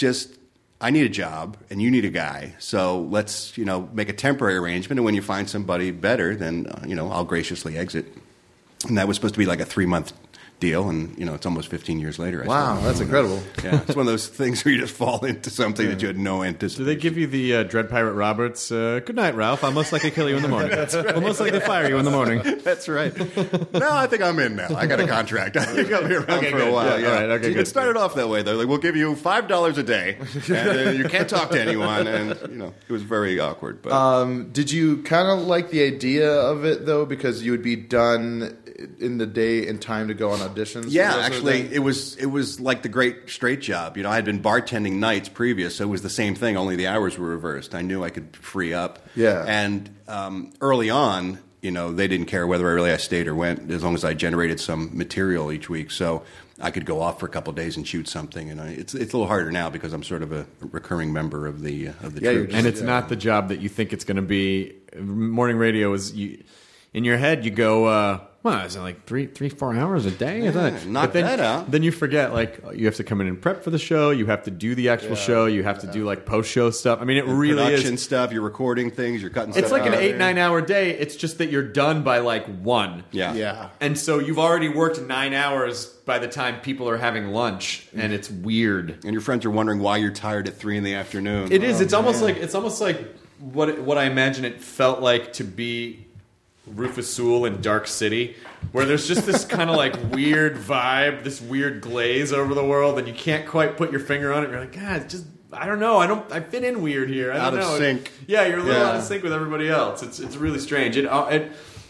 S8: I need a job and you need a guy, so let's, make a temporary arrangement, and when you find somebody better, then, I'll graciously exit." And that was supposed to be like a 3-month deal, and it's almost 15 years later.
S9: Wow, that's incredible.
S8: Yeah, it's one of those things where you just fall into something that you had no anticipation.
S7: Do they give you the Dread Pirate Roberts? Good night, Ralph. I'll most likely kill you in the morning. That's right. I'll most likely fire you in the morning.
S8: That's right. No, I think I'm in now. I got a contract. I think I'll be around for a while.
S7: Yeah. All right, okay,
S8: It started off that way, though. Like, we'll give you $5 a day, and you can't talk to anyone, and it was very awkward. But
S9: did you kind of like the idea of it though, because you would be done in the day in time to go on auditions?
S8: Yeah, actually, it was like the Great Straight Job. I had been bartending nights previous, so it was the same thing, only the hours were reversed. I knew I could free up.
S9: Yeah.
S8: And early on, they didn't care whether I stayed or went, as long as I generated some material each week. So I could go off for a couple of days and shoot something. And it's a little harder now because I'm sort of a recurring member of the troupe.
S7: And it's not the job that you think it's going to be. Morning radio is in your head you go, well, is it like 3-4 hours a day?
S8: Knock that out.
S7: Then you forget, like, you have to come in and prep for the show. You have to do the actual show. You have to do, like, post-show stuff. I mean, it really
S8: production
S7: is.
S8: stuff. You're recording things. You're cutting stuff.
S7: It's like an
S8: out.
S7: 8-9 hour day. It's just that you're done by, like, 1.
S8: Yeah.
S7: And so you've already worked 9 hours by the time people are having lunch, and it's weird.
S8: And your friends are wondering why you're tired at 3 p.m.
S7: It is. It's almost like what I imagine it felt like to be Rufus Sewell in Dark City, where there's just this kind of like weird vibe, this weird glaze over the world, and you can't quite put your finger on it. You're like, God, just I don't know. I fit in weird here. I don't know.
S8: Out of sync.
S7: Yeah, you're a little out of sync with everybody else. It's really strange. I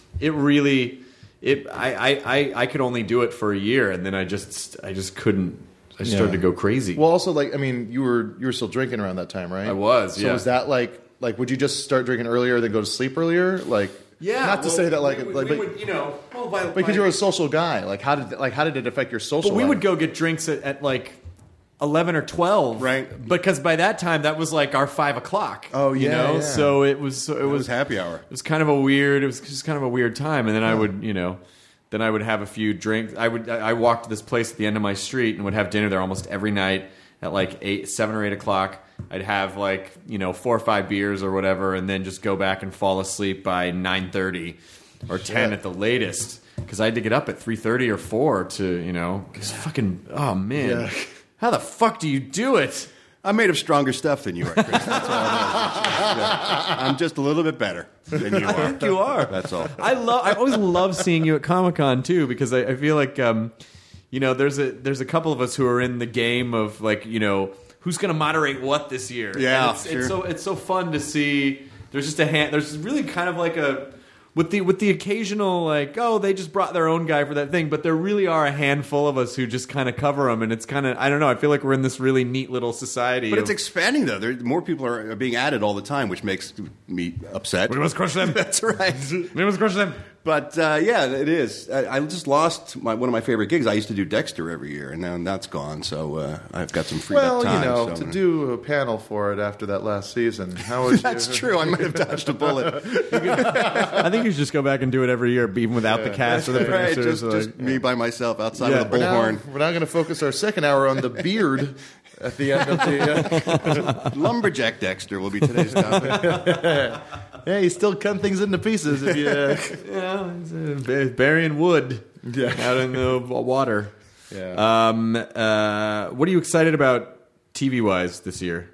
S7: could only do it for a year, and then I just couldn't. I started to go crazy.
S9: Well, also, like, I mean, you were still drinking around that time, right?
S7: I was.
S9: So was that like would you just start drinking earlier, then go to sleep earlier? Like,
S7: yeah.
S9: Not to say that
S7: we would, you know,
S9: because you were a social guy. Like, how did it affect your social?
S7: But we
S9: life?
S7: would go get drinks at like 11 or 12,
S8: right?
S7: Because by that time that was like our 5 o'clock.
S9: Oh yeah,
S7: you know?
S9: yeah.
S7: So it was
S8: happy hour.
S7: It was kind of a weird. It was just kind of a weird time, and then I would, you know. Then I would have a few drinks. I walked to this place at the end of my street and would have dinner there almost every night at like 7 or 8 o'clock. I'd have like, you know, 4 or 5 beers or whatever, and then just go back and fall asleep by 9:30 or 10 at the latest, because I had to get up at 3:30 or 4 to, you know, fucking, oh man, how the fuck do you do it?
S8: I'm made of stronger stuff than you are, Chris. That's all I'm just a little bit better than you are.
S7: I think you are.
S8: That's all.
S7: I always love seeing you at Comic-Con too, because I feel like you know, there's a couple of us who are in the game of, like, you know, who's going to moderate what this year.
S8: Yeah,
S7: and it's so fun to see. There's just there's really kind of like a with the occasional, like, oh, they just brought their own guy for that thing, but there really are a handful of us who just kind of cover them, and it's kind of, I don't know, I feel like we're in this really neat little society.
S8: But it's expanding, though. More people are being added all the time, which makes me upset.
S7: We must crush them.
S8: That's right.
S7: We must crush them.
S8: But yeah, it is. I just lost one of my favorite gigs. I used to do Dexter every year, and now that's gone. So I've got some freed up time.
S9: Well, you know,
S8: so
S9: to do a panel for it after that last season, how would
S8: that's true. I might have dodged a bullet.
S7: I think you should just go back and do it every year, even without the cast or the
S8: Right,
S7: producers.
S8: just me by myself outside of the bullhorn.
S9: We're now going to focus our second hour on the beard at the end of the...
S8: Lumberjack Dexter will be today's topic.
S9: Yeah, he's still cutting things into pieces. If you,
S7: Yeah, burying wood out in the water.
S9: Yeah.
S7: What are you excited about TV-wise this year?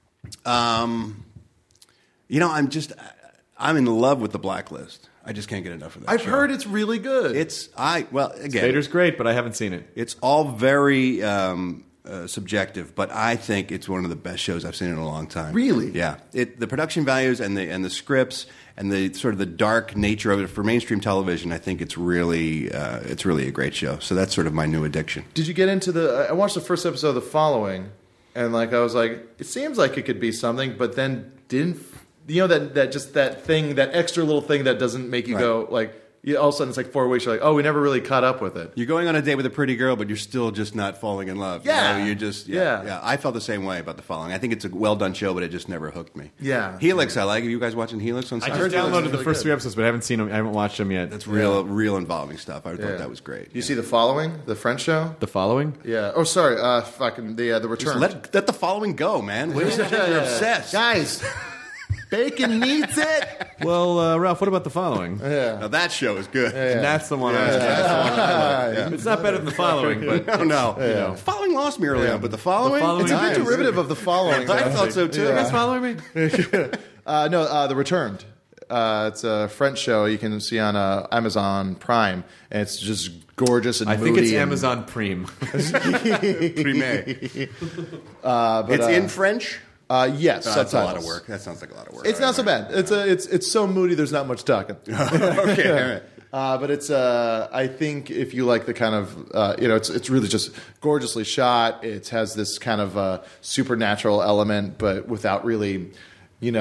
S8: You know, I'm in love with The Blacklist. I just can't get enough of that.
S9: I've
S8: show.
S9: heard it's really good.
S8: Again,
S7: Vader's great, but I haven't seen it.
S8: it's all very subjective, but I think it's one of the best shows I've seen in a long time.
S9: Really?
S8: Yeah. The production values and the scripts and the sort of the dark nature of it for mainstream television, I think it's really a great show. So that's sort of my new addiction.
S9: Did you get into I watched the first episode of The Following, and like I was like, it seems like it could be something, but then didn't. You know, that just that thing, that extra little thing that doesn't make you go, like, all of a sudden it's like 4 weeks, you're like, oh, we never really caught up with it.
S8: You're going on a date with a pretty girl, but you're still just not falling in love.
S9: Yeah.
S8: You know, you just, yeah. I felt the same way about The Following. I think it's a well-done show, but it just never hooked me.
S9: Yeah.
S8: Helix, I like. Are you guys watching Helix on
S7: I
S8: Saturday?
S7: just downloaded the
S9: really
S7: first
S9: good.
S7: 3 episodes, but I haven't seen them. I haven't watched them yet.
S8: That's real involving stuff. I thought that was great.
S9: You see The Following, the French show?
S7: The Following?
S9: Yeah. Oh, sorry. Fucking the Return.
S8: Just let The Following go, man. You're obsessed.
S9: Guys, bacon needs it.
S7: Well, Ralph, what about The Following?
S8: Now that show is good.
S7: And that's the one I was It's not better than The Following, but
S8: No. The Following lost me early on, but The Following?
S7: Following
S9: It's a
S7: Nice.
S9: good derivative of The Following.
S8: I thought so, too.
S7: you guys following me?
S9: The Returned. It's a French show you can see on Amazon Prime, and it's just gorgeous and
S7: I think
S9: moody
S7: it's
S9: and-
S7: Amazon Prime.
S8: Primé.
S9: but,
S8: It's in French?
S9: Yes,
S8: That's a lot of
S9: subtitles.
S8: work. That sounds like a lot of work.
S9: It's not so bad. It's so moody. There's not much talking.
S8: Okay, all right.
S9: But it's I think if you like the kind of it's really just gorgeously shot. It has this kind of supernatural element, but without really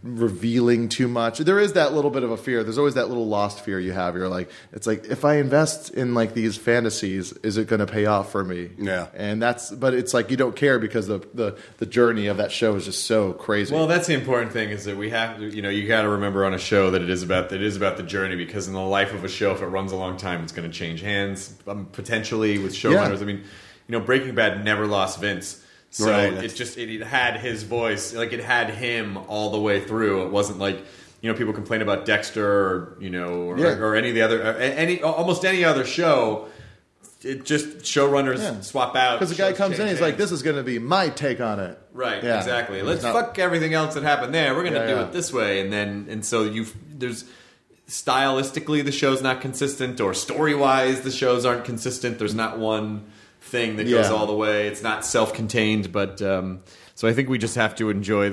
S9: revealing too much. There is that little bit of a fear. There's always that little lost fear you have. You're like, it's like, if I invest in like these fantasies, is it going to pay off for me?
S8: Yeah.
S9: And but it's like you don't care because the journey of that show is just so crazy.
S7: Well, that's the important thing, is that we have to, you got to remember on a show that it is about the journey, because in the life of a show, if it runs a long time, it's going to change hands, potentially with showrunners. I mean, Breaking Bad never lost Vince. So it had his voice, like it had him all the way through. It wasn't like, people complain about Dexter or any of the other, almost any other show. It just showrunners swap out.
S9: Because the guy comes in, he's like, this is going to be my take on it.
S7: Right, exactly. Let's fuck everything else that happened there. We're going to do it this way. And so there's stylistically the show's not consistent, or story-wise the shows aren't consistent. There's not one thing that goes all the way. It's not self-contained, but so I think we just have to enjoy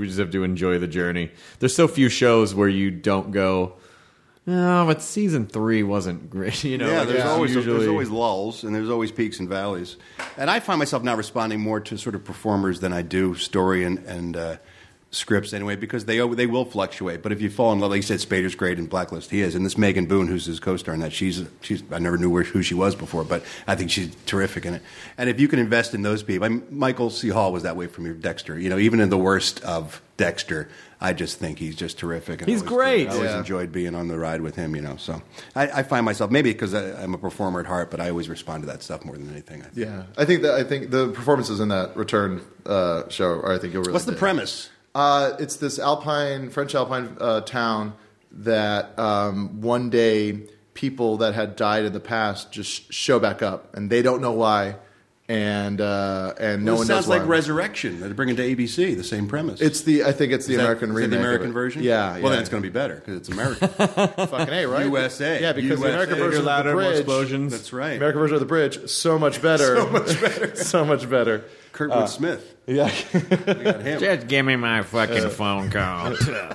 S7: the journey. There's so few shows where you don't go, no, but season 3 wasn't great.
S8: There's always lulls, and there's always peaks and valleys. And I find myself now responding more to sort of performers than I do story and scripts anyway, because they will fluctuate. But if you fall in love, like you said, Spader's great in Blacklist. He is. And this Megan Boone, who's his co-star in that, she's I never knew who she was before, but I think she's terrific in it. And if you can invest in those people, Michael C. Hall was that way for me, Dexter. Even in the worst of Dexter, I just think he's just terrific. And
S7: he's great.
S8: I always enjoyed being on the ride with him, So I find myself, maybe because I'm a performer at heart, but I always respond to that stuff more than anything.
S9: I think the performances in that Return show are, I think, you'll really
S8: What's the premise?
S9: It's this French Alpine town that one day people that had died in the past just show back up, and they don't know why, and no one knows why.
S8: Sounds like Resurrection. They're bringing to ABC the same premise.
S9: I think it's the American remake.
S8: Is it the American version?
S9: Yeah.
S8: Well, then it's going to be better because it's American.
S9: Fucking A, right?
S8: USA.
S9: Yeah, because the American version of the bridge.
S7: Explosions.
S8: That's right.
S9: American version of the bridge, so much better. So much better.
S8: Kurtwood Smith.
S9: Yeah.
S8: We got him.
S7: Just give me my fucking phone call.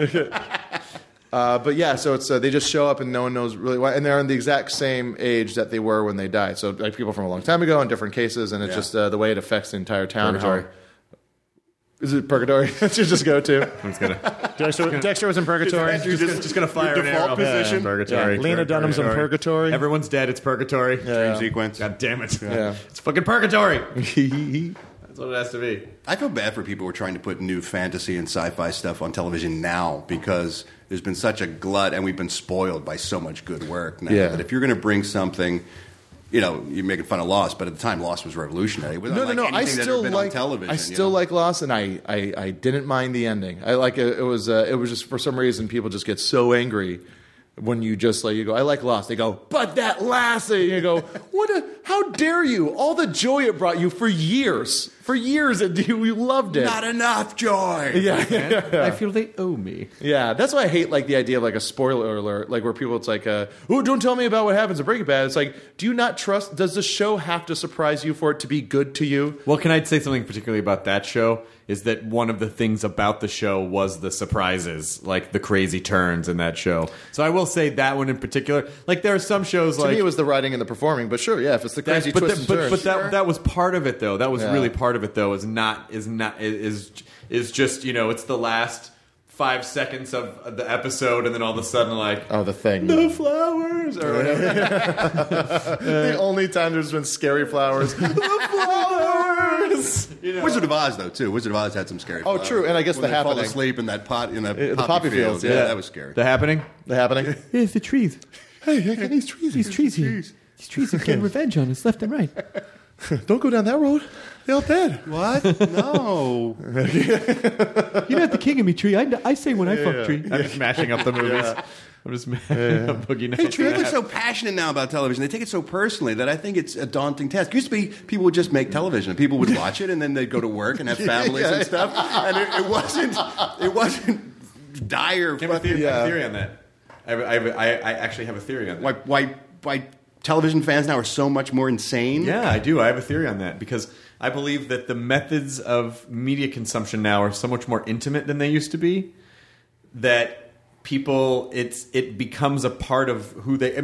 S9: But yeah, so it's they just show up and no one knows really why, and they're in the exact same age that they were when they died. So like people from a long time ago in different cases, and it's just the way it affects the entire town.
S7: Purgatory.
S9: Is it Purgatory? That you just go to.
S7: Who's gonna?
S9: Dexter was in Purgatory.
S7: Just gonna fire an arrow.
S8: Position.
S7: Purgatory.
S9: Lena Dunham's in Purgatory.
S7: Everyone's dead. It's Purgatory.
S8: Dream sequence.
S7: God damn it.
S9: Yeah.
S7: It's fucking Purgatory. That's what it has to be.
S8: I feel bad for people who are trying to put new fantasy and sci-fi stuff on television now, because there's been such a glut and we've been spoiled by so much good work now.
S9: Yeah.
S8: That if you're going to bring something, you're making fun of Lost, but at the time Lost was revolutionary. It was
S9: No. I still like
S8: television.
S9: I still like Lost, and I didn't mind the ending. I like it. It was just, for some reason, people just get so angry when you just you go, I like Lost. They go, but that last thing. You go, how dare you? All the joy it brought you for years. For years, you loved it.
S8: Not enough joy.
S9: Yeah.
S7: I feel they owe me.
S9: Yeah, that's why I hate the idea of a spoiler alert, where people, it's oh, don't tell me about what happens in Breaking Bad. It's do you not trust? Does the show have to surprise you for it to be good to you?
S7: Well, can I say something particularly about that show? Is that one of the things about the show was the surprises, like the crazy turns in that show. So I will say that one in particular. There are some shows
S9: to me, it was the writing and the performing. But sure, yeah, if it's the crazy twists and turns.
S7: But that was part of it, though. That was really part of it, though. Is just it's the last 5 seconds of the episode, and then all of a sudden,
S9: the thing,
S7: the flowers, or whatever.
S9: The only time there's been scary flowers, the flowers.
S8: Wizard of Oz, though, too. Wizard of Oz had some scary flowers.
S9: Oh, true, and I guess
S8: when
S9: The
S8: they
S9: Happening.
S8: fall asleep in that pot in the
S9: poppy fields.
S8: Yeah, that was scary.
S7: The Happening.
S9: The Happening.
S7: It's the trees.
S9: Hey, these trees.
S7: These trees here. These trees are getting revenge on us left and right.
S9: Don't go down that road. They're all dead.
S8: What? No.
S7: You're not the king of me, tree. I say when I fuck tree. I'm just mashing up the movies.
S9: Yeah.
S7: I'm just mashing up Boogie Nights.
S8: People are so passionate now about television. They take it so personally that I think it's a daunting task. It used to be people would just make television and people would watch it and then they'd go to work and have families and stuff. And it wasn't dire.
S7: I have a theory on that. I actually have a theory on that.
S8: Why television fans now are so much more insane?
S7: Yeah, I do. I have a theory on that because I believe that the methods of media consumption now are so much more intimate than they used to be. That people, it becomes a part of who they. I mean,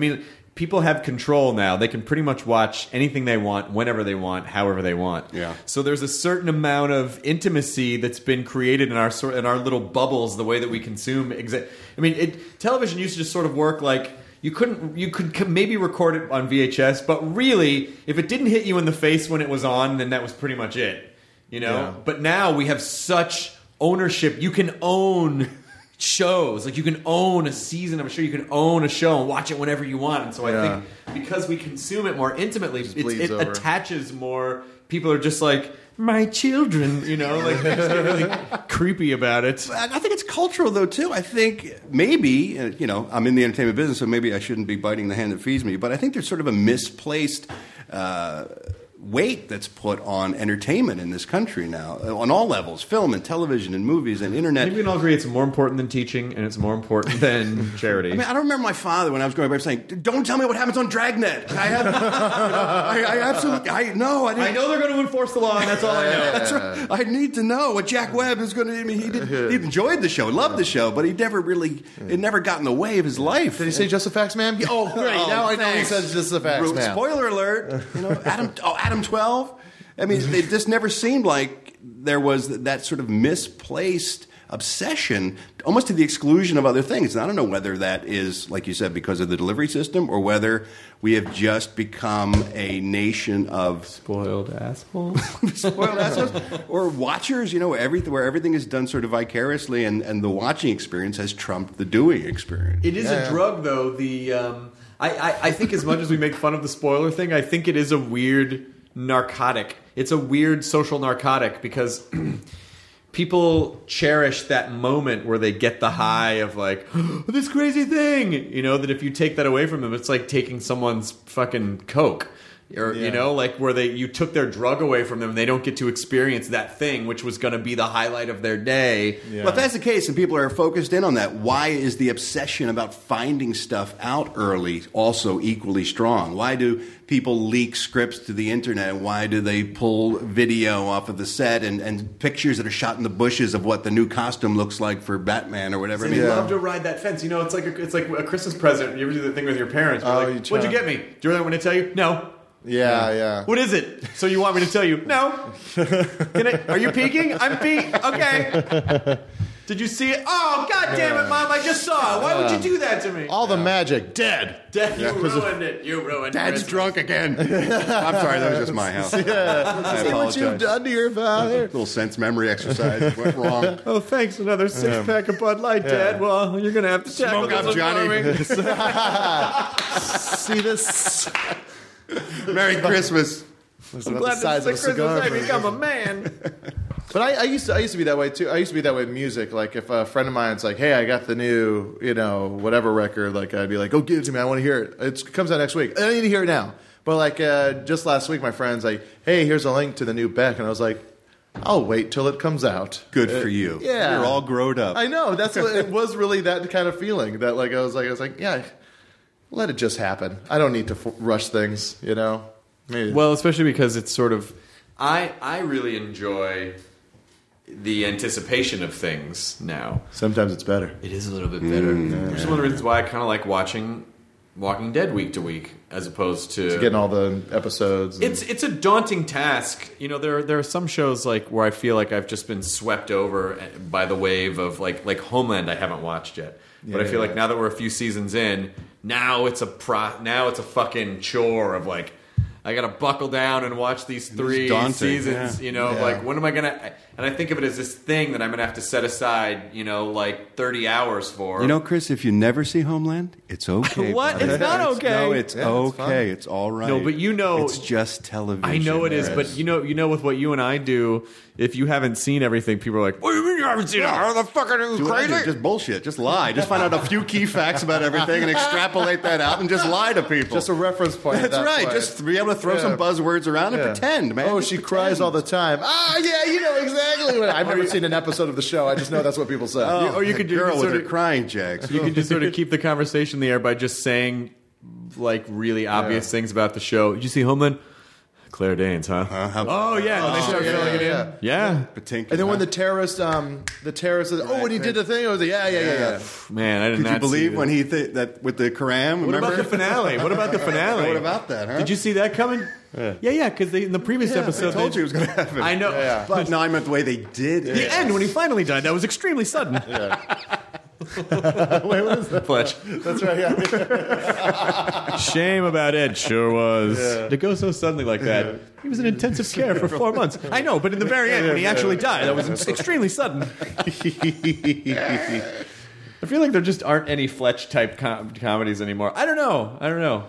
S7: people have control now. They can pretty much watch anything they want, whenever they want, however they want.
S8: Yeah.
S7: So there's a certain amount of intimacy that's been created in our little bubbles, the way that we consume. Television used to just sort of work like you could maybe record it on VHS, but really, if it didn't hit you in the face when it was on, then that was pretty much it.
S9: Yeah.
S7: But now we have such ownership. You can own shows. Like, you can own a season of a show. You can own a show and watch it whenever you want. And so I think because we consume it more intimately, it attaches more. People are just like, my children, like they just get really creepy about it.
S8: I think it's cultural, though, too. I think maybe, I'm in the entertainment business, so maybe I shouldn't be biting the hand that feeds me, but I think there's sort of a misplaced weight that's put on entertainment in this country now, on all levels, film and television and movies and internet.
S7: Maybe we can all agree it's more important than teaching, and it's more important than charity.
S8: I don't remember my father when I was growing up saying, "Don't tell me what happens on Dragnet." I know they're going to enforce the law, and that's all I know. That's right. I need to know what Jack Webb is going to. He enjoyed the show, loved the show, but it never got in the way of his life.
S9: Did he say "Just the Facts, ma'am"? Oh, great! Now I know he says "Just the Facts, ma'am."
S8: Spoiler alert! Adam 12. It just never seemed like there was that sort of misplaced obsession, almost to the exclusion of other things. And I don't know whether that is, like you said, because of the delivery system, or whether we have just become a nation of
S7: spoiled assholes,
S8: or watchers. Where everything is done sort of vicariously, and the watching experience has trumped the doing experience.
S7: It is a drug, though. I think as much as we make fun of the spoiler thing, I think it is a weird narcotic. It's a weird social narcotic because people cherish that moment where they get the high of like, oh, this crazy thing. That if you take that away from them, it's like taking someone's fucking Coke. Or, where you took their drug away from them and they don't get to experience that thing, which was going to be the highlight of their day.
S8: Yeah. Well, if that's the case and people are focused in on that, why is the obsession about finding stuff out early also equally strong? Why do people leak scripts to the internet? Why do they pull video off of the set and pictures that are shot in the bushes of what the new costume looks like for Batman or whatever?
S7: They love to ride that fence. It's like a Christmas present. You ever do the thing with your parents? What'd you get me? Do you really want me to tell you? No.
S9: Yeah.
S7: What is it? So you want me to tell you? No. Are you peeking? I'm peeking. Okay. Did you see it? Oh, God damn it, Mom. I just saw it. Why would you do that to me?
S9: All the magic. Dead.
S7: You ruined it. You ruined it.
S8: Dad's drunk again. I'm sorry. That was just my house.
S9: See what you've done to your father.
S8: Little sense memory exercise. Went wrong.
S7: Oh, thanks. Another 6-pack of Bud Light, Dad. Well, you're going to have to tackle
S8: smoke up, Johnny.
S9: See this?
S8: Merry Christmas.
S7: I'm glad this is the Christmas I become a man.
S9: But I used to be that way too. I used to be that way with music. Like if a friend of mine's like, "Hey, I got the new, whatever record," like I'd be like, "Oh, give it to me. I want to hear it. It comes out next week. I don't need to hear it now." But like just last week, my friend's like, "Hey, here's a link to the new Beck," and I was like, "I'll wait till it comes out."
S8: Good for you.
S9: Yeah,
S8: you're all grown up.
S9: I know. That's what it was. Really, that kind of feeling that like I was like, yeah. Let it just happen. I don't need to rush things, Maybe.
S7: Well, especially because it's sort of... I really enjoy the anticipation of things now.
S9: Sometimes it's better.
S7: It is a little bit better. Which is one of the reasons why I kind of like watching Walking Dead week to week, as opposed to
S9: getting all the episodes.
S7: It's a daunting task. There are some shows like where I feel like I've just been swept over by the wave of like Homeland. I haven't watched yet, but I feel like now that we're a few seasons in, now it's a fucking chore of like, I got to buckle down and watch these 3 seasons, like when am I going to... And I think of it as this thing that I'm going to have to set aside, like 30 hours for.
S8: Chris, if you never see Homeland, it's okay.
S7: What?
S8: Brother.
S7: It's not okay.
S8: No, it's okay. It's all right.
S7: No, but
S8: it's just television.
S7: I know it is, but with what you and I do, if you haven't seen everything, people are like, "What do you mean you haven't seen it? How the fuck are you crazy?"
S8: Just bullshit. Just lie. Just find out a few key facts about everything and extrapolate that out and just lie to people.
S9: Just a reference point.
S8: That's right. Point. Just be able to throw some buzzwords around and pretend, man.
S9: Oh, she cries all the time. Exactly what I've never seen an episode of the show. I just know that's what people say.
S8: Or you could do girl with her crying jacks.
S7: You can just sort of keep the conversation in the air by just saying like really obvious things about the show. Did you see Homeland? Claire Danes, huh?
S8: Oh
S7: yeah, when they start filling it in. Yeah.
S8: Patinkin,
S9: And then when the terrorist says, "Oh, when he did the thing," I was like, "Yeah."
S7: Man, I did
S8: Could
S7: not
S8: you believe
S7: see
S8: when he that with the Karam?
S7: What
S8: Remember
S7: about the finale? What about the finale?
S8: What about that? Huh?
S7: Did you see that coming? Yeah, because in the previous episode,
S8: I told you it was going to happen.
S7: I know.
S9: Yeah.
S8: But no, I meant the way they did it.
S7: The end when he finally died. That was extremely sudden.
S9: Wait, what is that?
S7: Fletch.
S9: That's right. Yeah.
S7: Shame about Ed. Sure was. To go so suddenly like that. He was in intensive care for 4 months. I know, but in the very end, when he actually died, that was extremely sudden. I feel like there just aren't any Fletch type comedies anymore. I don't know.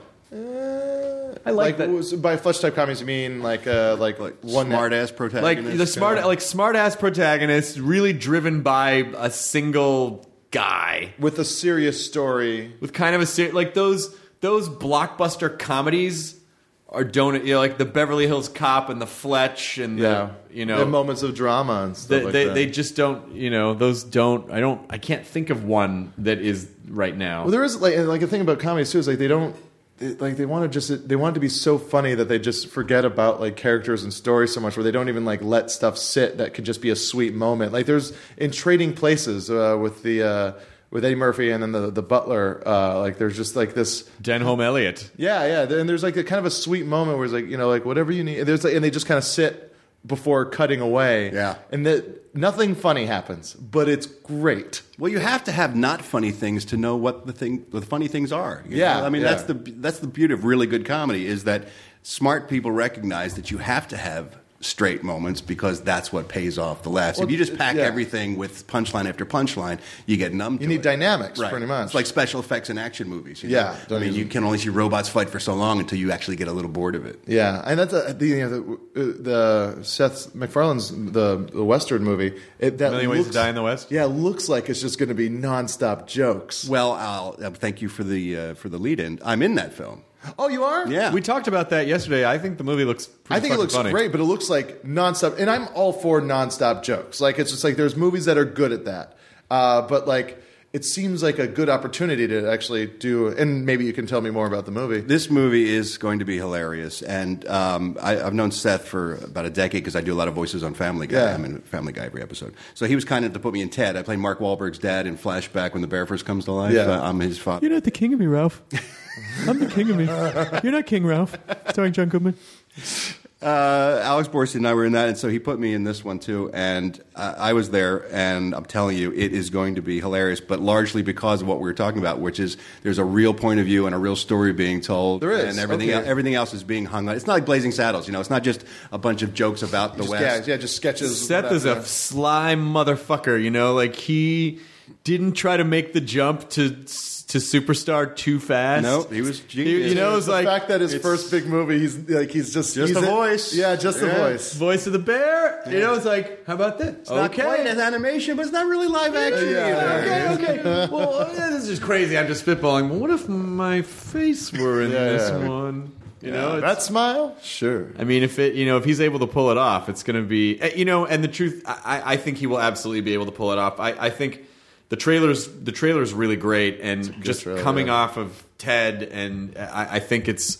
S7: I like that.
S9: By Fletch type comedies, you mean like one
S8: smart ass protagonist,
S7: like the smart ass protagonist, really driven by a single guy
S9: with a serious story,
S7: with kind of a like those blockbuster comedies are like the Beverly Hills Cop and the Fletch and the
S9: moments of drama and stuff like that.
S7: They just don't, those don't. I can't think of one that is right now.
S9: Well, there is like a thing about comedies too is like they don't. They want it to be so funny that they just forget about like characters and stories so much, where they don't even like let stuff sit that could just be a sweet moment. Like there's in Trading Places with Eddie Murphy and then the butler, like there's just like this
S7: Denholm Elliott.
S9: Yeah, and there's like a kind of a sweet moment where it's like like whatever you need. And and they just kind of sit before cutting away.
S8: Yeah,
S9: and that nothing funny happens, but it's great.
S8: Well, you have to have not funny things to know what the funny things are. You know? I mean, that's the beauty of really good comedy is that smart people recognize that you have to have straight moments because that's what pays off the laughs. If you just pack everything with punchline after punchline, you get numb to it.
S9: You need dynamics, pretty much.
S8: It's like special effects in action movies.
S9: Yeah.
S8: I mean, you can only see robots fight for so long until you actually get a little bored of it.
S9: Yeah, and that's the Seth MacFarlane's the Western movie.
S7: Million Ways to Die in the West?
S9: Yeah, looks like it's just going to be nonstop jokes.
S8: Well, I'll thank you for the lead-in. I'm in that film.
S9: Oh, you are?
S8: Yeah.
S7: We talked about that yesterday. I think the movie looks pretty funny.
S9: Great, but it looks like nonstop. And I'm all for nonstop jokes. Like, it's just like there's movies that are good at that. But, like, it seems like a good opportunity to actually do, and maybe you can tell me more about the movie.
S8: This movie is going to be hilarious. And I've known Seth for about a decade because I do a lot of voices on Family Guy.
S9: Yeah.
S8: I'm in Family Guy every episode. So he was kind enough to put me in Ted. I played Mark Wahlberg's dad in Flashback when the bear first comes to life.
S9: Yeah.
S8: I'm his father.
S7: You're not the king of me, Ralph. I'm the king of me. You're not King Ralph. Starring John Goodman.
S8: Alex Borstein and I were in that, and so he put me in this one too. And I was there, and I'm telling you, it is going to be hilarious. But largely because of what we were talking about, which is there's a real point of view and a real story being told.
S9: There is,
S8: and everything else is being hung on. It's not like Blazing Saddles, It's not just a bunch of jokes about the West.
S9: Yeah, just sketches.
S7: Seth is a sly motherfucker. Like he didn't try to make the jump to superstar too fast.
S8: No, he was genius.
S7: It's
S9: the
S7: like
S9: fact that his first big movie, he's just
S8: a voice.
S9: Yeah, just the voice.
S7: Voice of the bear.
S8: Yeah.
S7: It's like, how about this?
S8: It's not quite as animation, but it's not really live action either.
S7: Okay. Well, this is just crazy. I'm just spitballing. Well, what if my face were in this one?
S9: That smile? Sure.
S7: I mean, if he's able to pull it off, it's going to be, and the truth, I think he will absolutely be able to pull it off. I think the trailer's really great, and just coming off of Ted, and I think it's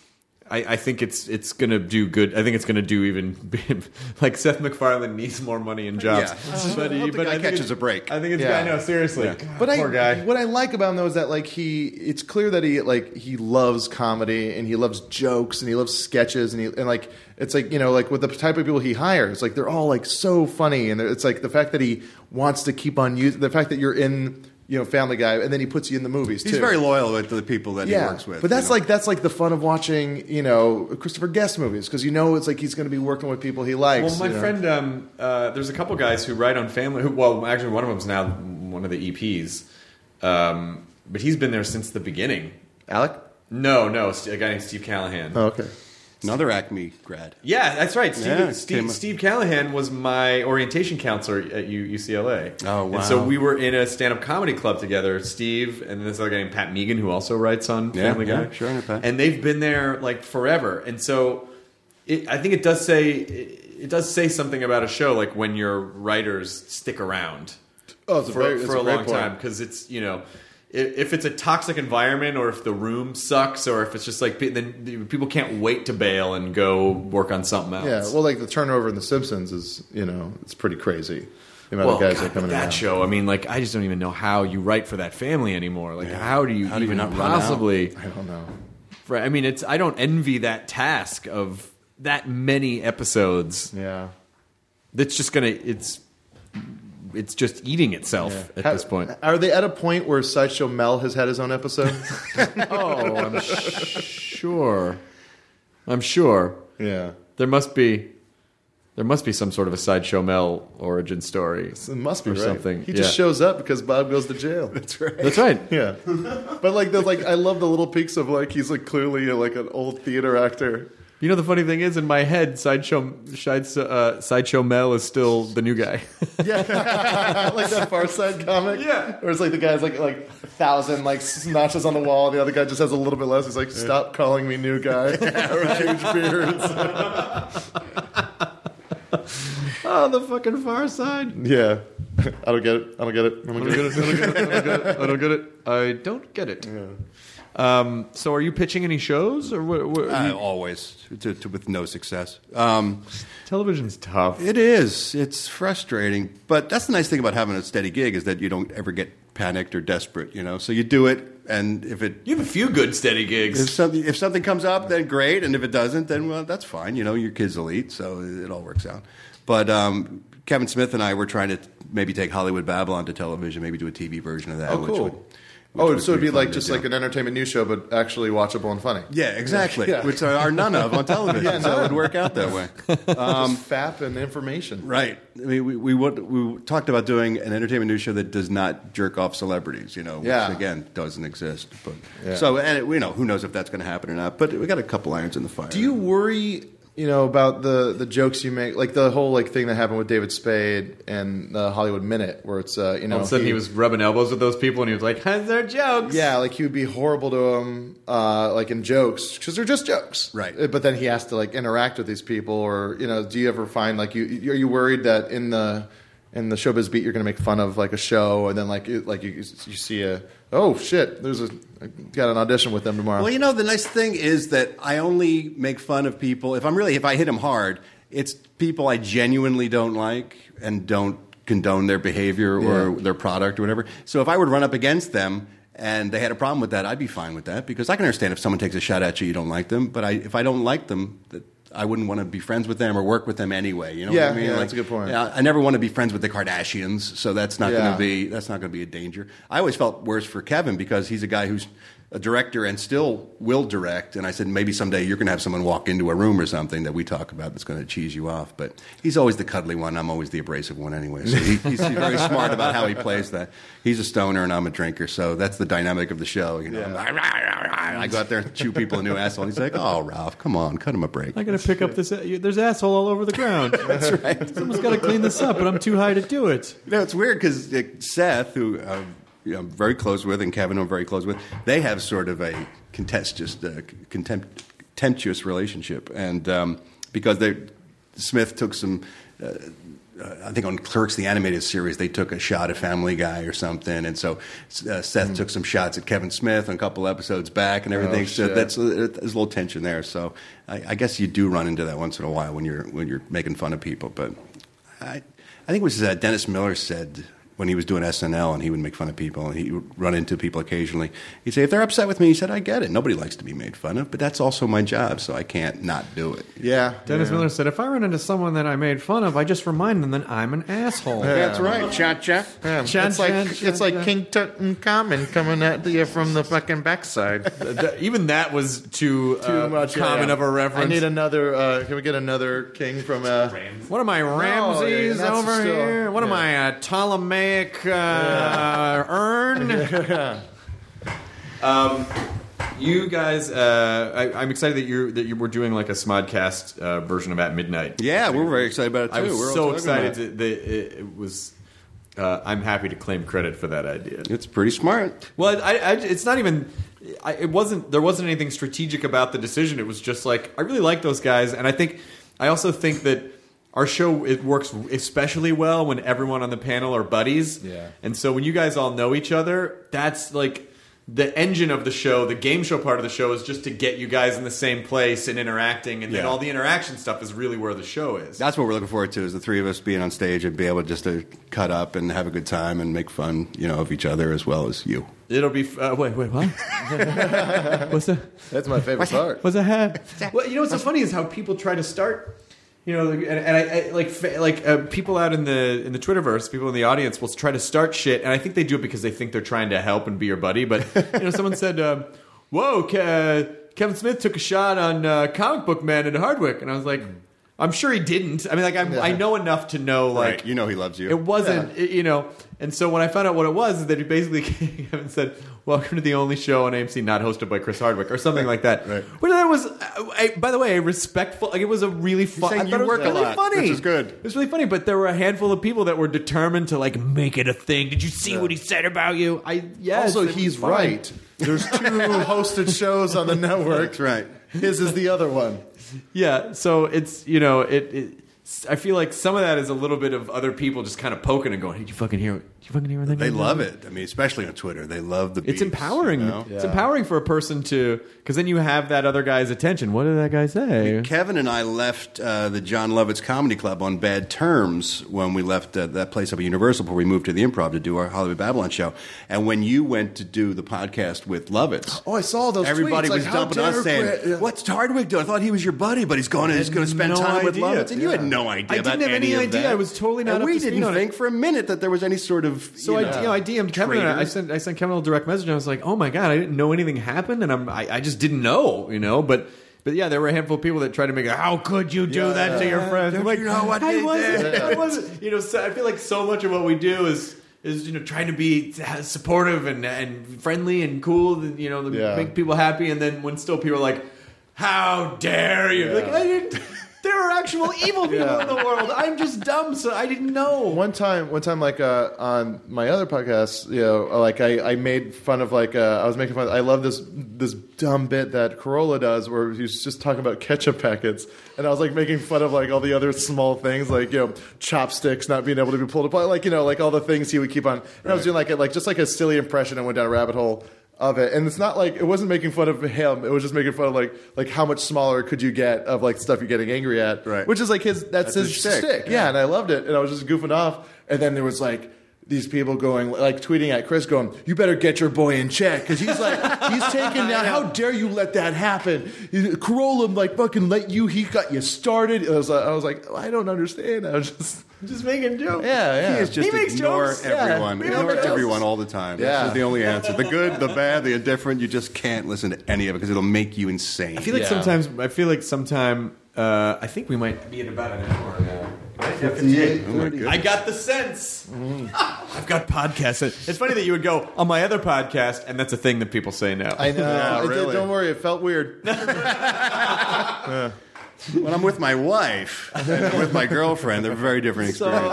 S7: going to do good. I think it's going to do even like Seth MacFarlane needs more money and jobs.
S8: Yeah. But the guy catches a break.
S7: I think it's. I know, seriously.
S8: Yeah.
S7: God, poor guy.
S9: What I like about him though is that it's clear that he loves comedy and he loves jokes and he loves sketches and it's like like with the type of people he hires, like they're all like so funny, and it's like the fact that he wants to keep on using the fact that you're in Family Guy, and then he puts you in the movies too.
S8: He's very loyal to the people that he works with.
S9: But that's like the fun of watching Christopher Guest movies, because it's like he's going to be working with people he likes.
S7: Well, my friend, there's a couple guys who write on Family. Actually, one of them's now one of the EPs, but he's been there since the beginning.
S9: Alec?
S7: No, a guy named Steve Callahan.
S9: Oh, okay.
S8: Another Acme grad.
S7: Yeah, that's right. Steve Callahan was my orientation counselor at UCLA.
S8: Oh, wow.
S7: And so we were in a stand-up comedy club together, Steve and this other guy named Pat Megan, who also writes on Family Guy.
S8: Yeah, sure, I know Pat.
S7: And they've been there like forever. And so I think it does say something about a show, like when your writers stick around
S9: for
S7: a long time, because it's if it's a toxic environment, or if the room sucks, or if it's just like then people can't wait to bail and go work on something else.
S9: Yeah, well, like the turnover in The Simpsons is, it's pretty crazy. The amount of guys that are coming in.
S7: That show, I mean, like, I just don't even know how you write for that family anymore. Like, how do you even
S8: not
S7: possibly?
S8: run out?
S9: I don't know.
S7: Right? I mean, I don't envy that task of that many episodes.
S9: Yeah,
S7: That's just gonna it's just eating itself at this point.
S9: Are they at a point where Sideshow Mel has had his own episode?
S7: Oh, I'm sure. I'm sure.
S9: Yeah.
S7: There must be some sort of a Sideshow Mel origin story.
S9: It must be,
S7: or
S9: right?
S7: something.
S9: He just shows up because Bob goes to jail.
S8: That's right.
S7: That's right.
S9: Yeah. But I love the little peeks of he's clearly like an old theater actor.
S7: You know, the funny thing is, in my head, Sideshow Mel is still the new guy.
S9: Yeah, like that Far Side comic.
S7: Yeah,
S9: where it's like the guy's like 1,000 notches on the wall, and the other guy just has a little bit less. He's like, "Stop calling me new guy." Huge beards.
S7: Oh, the fucking Far Side.
S9: Yeah, I don't get it. I don't get it. I don't get it.
S7: I don't get it. Yeah. So, are you pitching any shows, or what
S8: always with no success?
S7: Television's tough.
S8: It is. It's frustrating, but that's the nice thing about having a steady gig is that you don't ever get panicked or desperate. So you do it, and if it
S7: you have a few good steady gigs.
S8: If something comes up, then great, and if it doesn't, then well, that's fine. Your kids will eat, so it all works out. But Kevin Smith and I were trying to maybe take Hollywood Babylon to television, maybe do a TV version of that.
S9: Oh, cool. So it'd be like just like an entertainment news show, but actually watchable and funny.
S8: Yeah, exactly.
S9: Yeah.
S8: Which are none of on television, so it would work out that way.
S9: Just FAP and information.
S8: Right. I mean, we talked about doing an entertainment news show that does not jerk off celebrities, which again doesn't exist. But so, and who knows if that's going to happen or not? But we got a couple irons in the fire.
S9: Do you worry? About the jokes you make, like the whole thing that happened with David Spade and the Hollywood Minute, where it's
S7: all of a sudden he was rubbing elbows with those people, and he was like, "They're jokes."
S9: Yeah, like he would be horrible to them, like in jokes, because they're just jokes,
S8: right?
S9: But then he has to interact with these people, or do you ever find are you worried that in the Showbiz Beat you're going to make fun of a show, and then you see oh shit, got an audition with them tomorrow.
S8: Well, the nice thing is that I only make fun of people if I hit them hard. It's people I genuinely don't like and don't condone their behavior or their product or whatever. So if I were to run up against them and they had a problem with that, I'd be fine with that, because I can understand if someone takes a shot at you don't like them. But if I don't like them, I wouldn't want to be friends with them or work with them anyway. You know what I mean?
S9: That's a good point.
S8: I never want to be friends with the Kardashians, so that's not going to be a danger. I always felt worse for Kevin because he's a guy who's a director and still will direct. And I said, maybe someday you're going to have someone walk into a room or something that we talk about that's going to cheese you off. But he's always the cuddly one. I'm always the abrasive one anyway. So he's very smart about how he plays that. He's a stoner and I'm a drinker, so that's the dynamic of the show. I go out there and chew people a new asshole. And he's like, "Oh, Ralph, come on, cut him a break."
S7: I got to pick up this. There's asshole all over the ground.
S8: That's right.
S7: Someone's got to clean this up, but I'm too high to do it.
S8: It's weird because Seth, who I'm very close with, and Kevin I'm very close with, they have sort of a contemptuous relationship, and because Smith took some. I think on Clerks, the animated series, they took a shot at Family Guy or something, and so Seth took some shots at Kevin Smith on a couple episodes back and everything.
S9: Oh,
S8: so there's a little tension there. So I guess you do run into that once in a while when you're making fun of people. But I think it was Dennis Miller said when he was doing SNL and he would make fun of people and he would run into people occasionally. He'd say, if they're upset with me, he said, I get it. Nobody likes to be made fun of, but that's also my job, so I can't not do it.
S9: Yeah.
S7: Dennis Miller said, if I run into someone that I made fun of, I just remind them that I'm an asshole.
S8: That's right. Cha-cha.
S9: It's like King Tutankhamun coming at you from the fucking backside.
S7: Even that was too much common of a reference.
S9: I need another, can we get another king from...
S7: What am I, Ramses over here? What am I, Ptolemaic urn? You guys, I'm excited that you were doing like a Smodcast version of At Midnight.
S8: Yeah, we're very excited about it too.
S7: I was
S8: we're
S7: so excited. It was. I'm happy to claim credit for that idea.
S8: It's pretty smart.
S7: Well, it's not even. It wasn't. There wasn't anything strategic about the decision. It was just like I really like those guys, and I also think that our show, it works especially well when everyone on the panel are buddies.
S9: Yeah.
S7: And so when you guys all know each other, that's like the engine of the show. The game show part of the show is just to get you guys in the same place and interacting. And then all the interaction stuff is really where the show is.
S8: That's what we're looking forward to, is the three of us being on stage and be able just to cut up and have a good time and make fun, of each other as well as you.
S7: It'll be... wait, what? What's that?
S9: That's my favorite part.
S7: What's that? Well, what's so funny is how people try to start... and I like people out in the Twitterverse, people in the audience will try to start shit, and I think they do it because they think they're trying to help and be your buddy. But someone said, "Whoa, Kevin Smith took a shot on Comic Book Man at Hardwick," and I was like, "I'm sure he didn't." I mean, I know enough to know, like,
S8: he loves you.
S7: It wasn't, And so when I found out what it was, is that he basically came and said, "Welcome to the only show on AMC not hosted by Chris Hardwick," or something like that. Right. Which that was, by the way, a respectful. Like, it was a really fun. I thought it was really funny,
S8: which is good.
S7: It was really funny, but there were a handful of people that were determined to like make it a thing. Did you see what he said about you?
S9: Also, he's right. There's 2 hosted shows on the network.
S8: That's right.
S9: His is the other one.
S7: Yeah, so it's I feel like some of that is a little bit of other people just kind of poking and going, "Hey, did you fucking hear? Did you fucking hear anything?"
S8: They love it. I mean, especially on Twitter, they love the beefs.
S7: It's empowering. It's empowering for a person to, because then you have that other guy's attention. What did that guy say?
S8: Kevin and I left the John Lovitz Comedy Club on bad terms when we left that place up at Universal before we moved to the Improv to do our Hollywood Babylon show. And when you went to do the podcast with Lovitz,
S9: I saw those.
S8: Everybody
S9: tweets,
S8: was dumping us saying, "What's Hardwick doing? I thought he was your buddy, but he's going to spend time with Lovitz." And you had no idea.
S7: I didn't have any idea.
S8: That.
S7: I was totally not.
S8: And
S7: up
S8: we
S7: to speed
S8: didn't
S7: on
S8: think
S7: it.
S8: for a minute that there was any sort of.
S7: So I DM'd Kevin. And I sent Kevin a little direct message. And I was like, "Oh my god, I didn't know anything happened," and I just didn't know, But yeah, there were a handful of people that tried to make it. How could you do that to your friends?
S8: Don't you know what
S7: I
S8: they did?
S7: I wasn't. So I feel like so much of what we do is trying to be supportive and friendly and cool, and make people happy. And then when still people are like, "How dare you?" Like, I didn't. There are actual evil people in the world. I'm just dumb, so I didn't know.
S9: One time, like on my other podcast, like I made fun of I was making fun. I love this dumb bit that Corolla does, where he's just talking about ketchup packets, and I was like making fun of like all the other small things, like chopsticks not being able to be pulled apart, like all the things he would keep on. And I was doing just like a silly impression. I went down a rabbit hole of it, and it's not like it wasn't making fun of him. It was just making fun of like how much smaller could you get of like stuff you're getting angry at,
S8: right?
S9: Which is like that's his shtick. Yeah, and I loved it, and I was just goofing off. And then there was like these people going like tweeting at Chris, going, "You better get your boy in check because he's taking down. How dare you let that happen? Corolla fucking let you. He got you started." I was like, I don't understand. I was just making jokes.
S8: Yeah. He is just ignore
S7: jokes.
S8: everyone.
S7: Yeah.
S8: Ignore everyone all the time.
S9: Yeah.
S8: That's the only answer. The good, the bad, the indifferent. You just can't listen to any of it because it'll make you insane.
S7: I feel like sometime. I think we might be at about an hour now.
S9: 58.
S7: I got the sense. I've got podcasts. It's funny that you would go on my other podcast, and that's a thing that people say now.
S9: I know.
S8: Yeah,
S9: It
S8: really.
S9: did, don't worry. It felt weird.
S8: When I'm with my wife and with my girlfriend, they're very different experiences.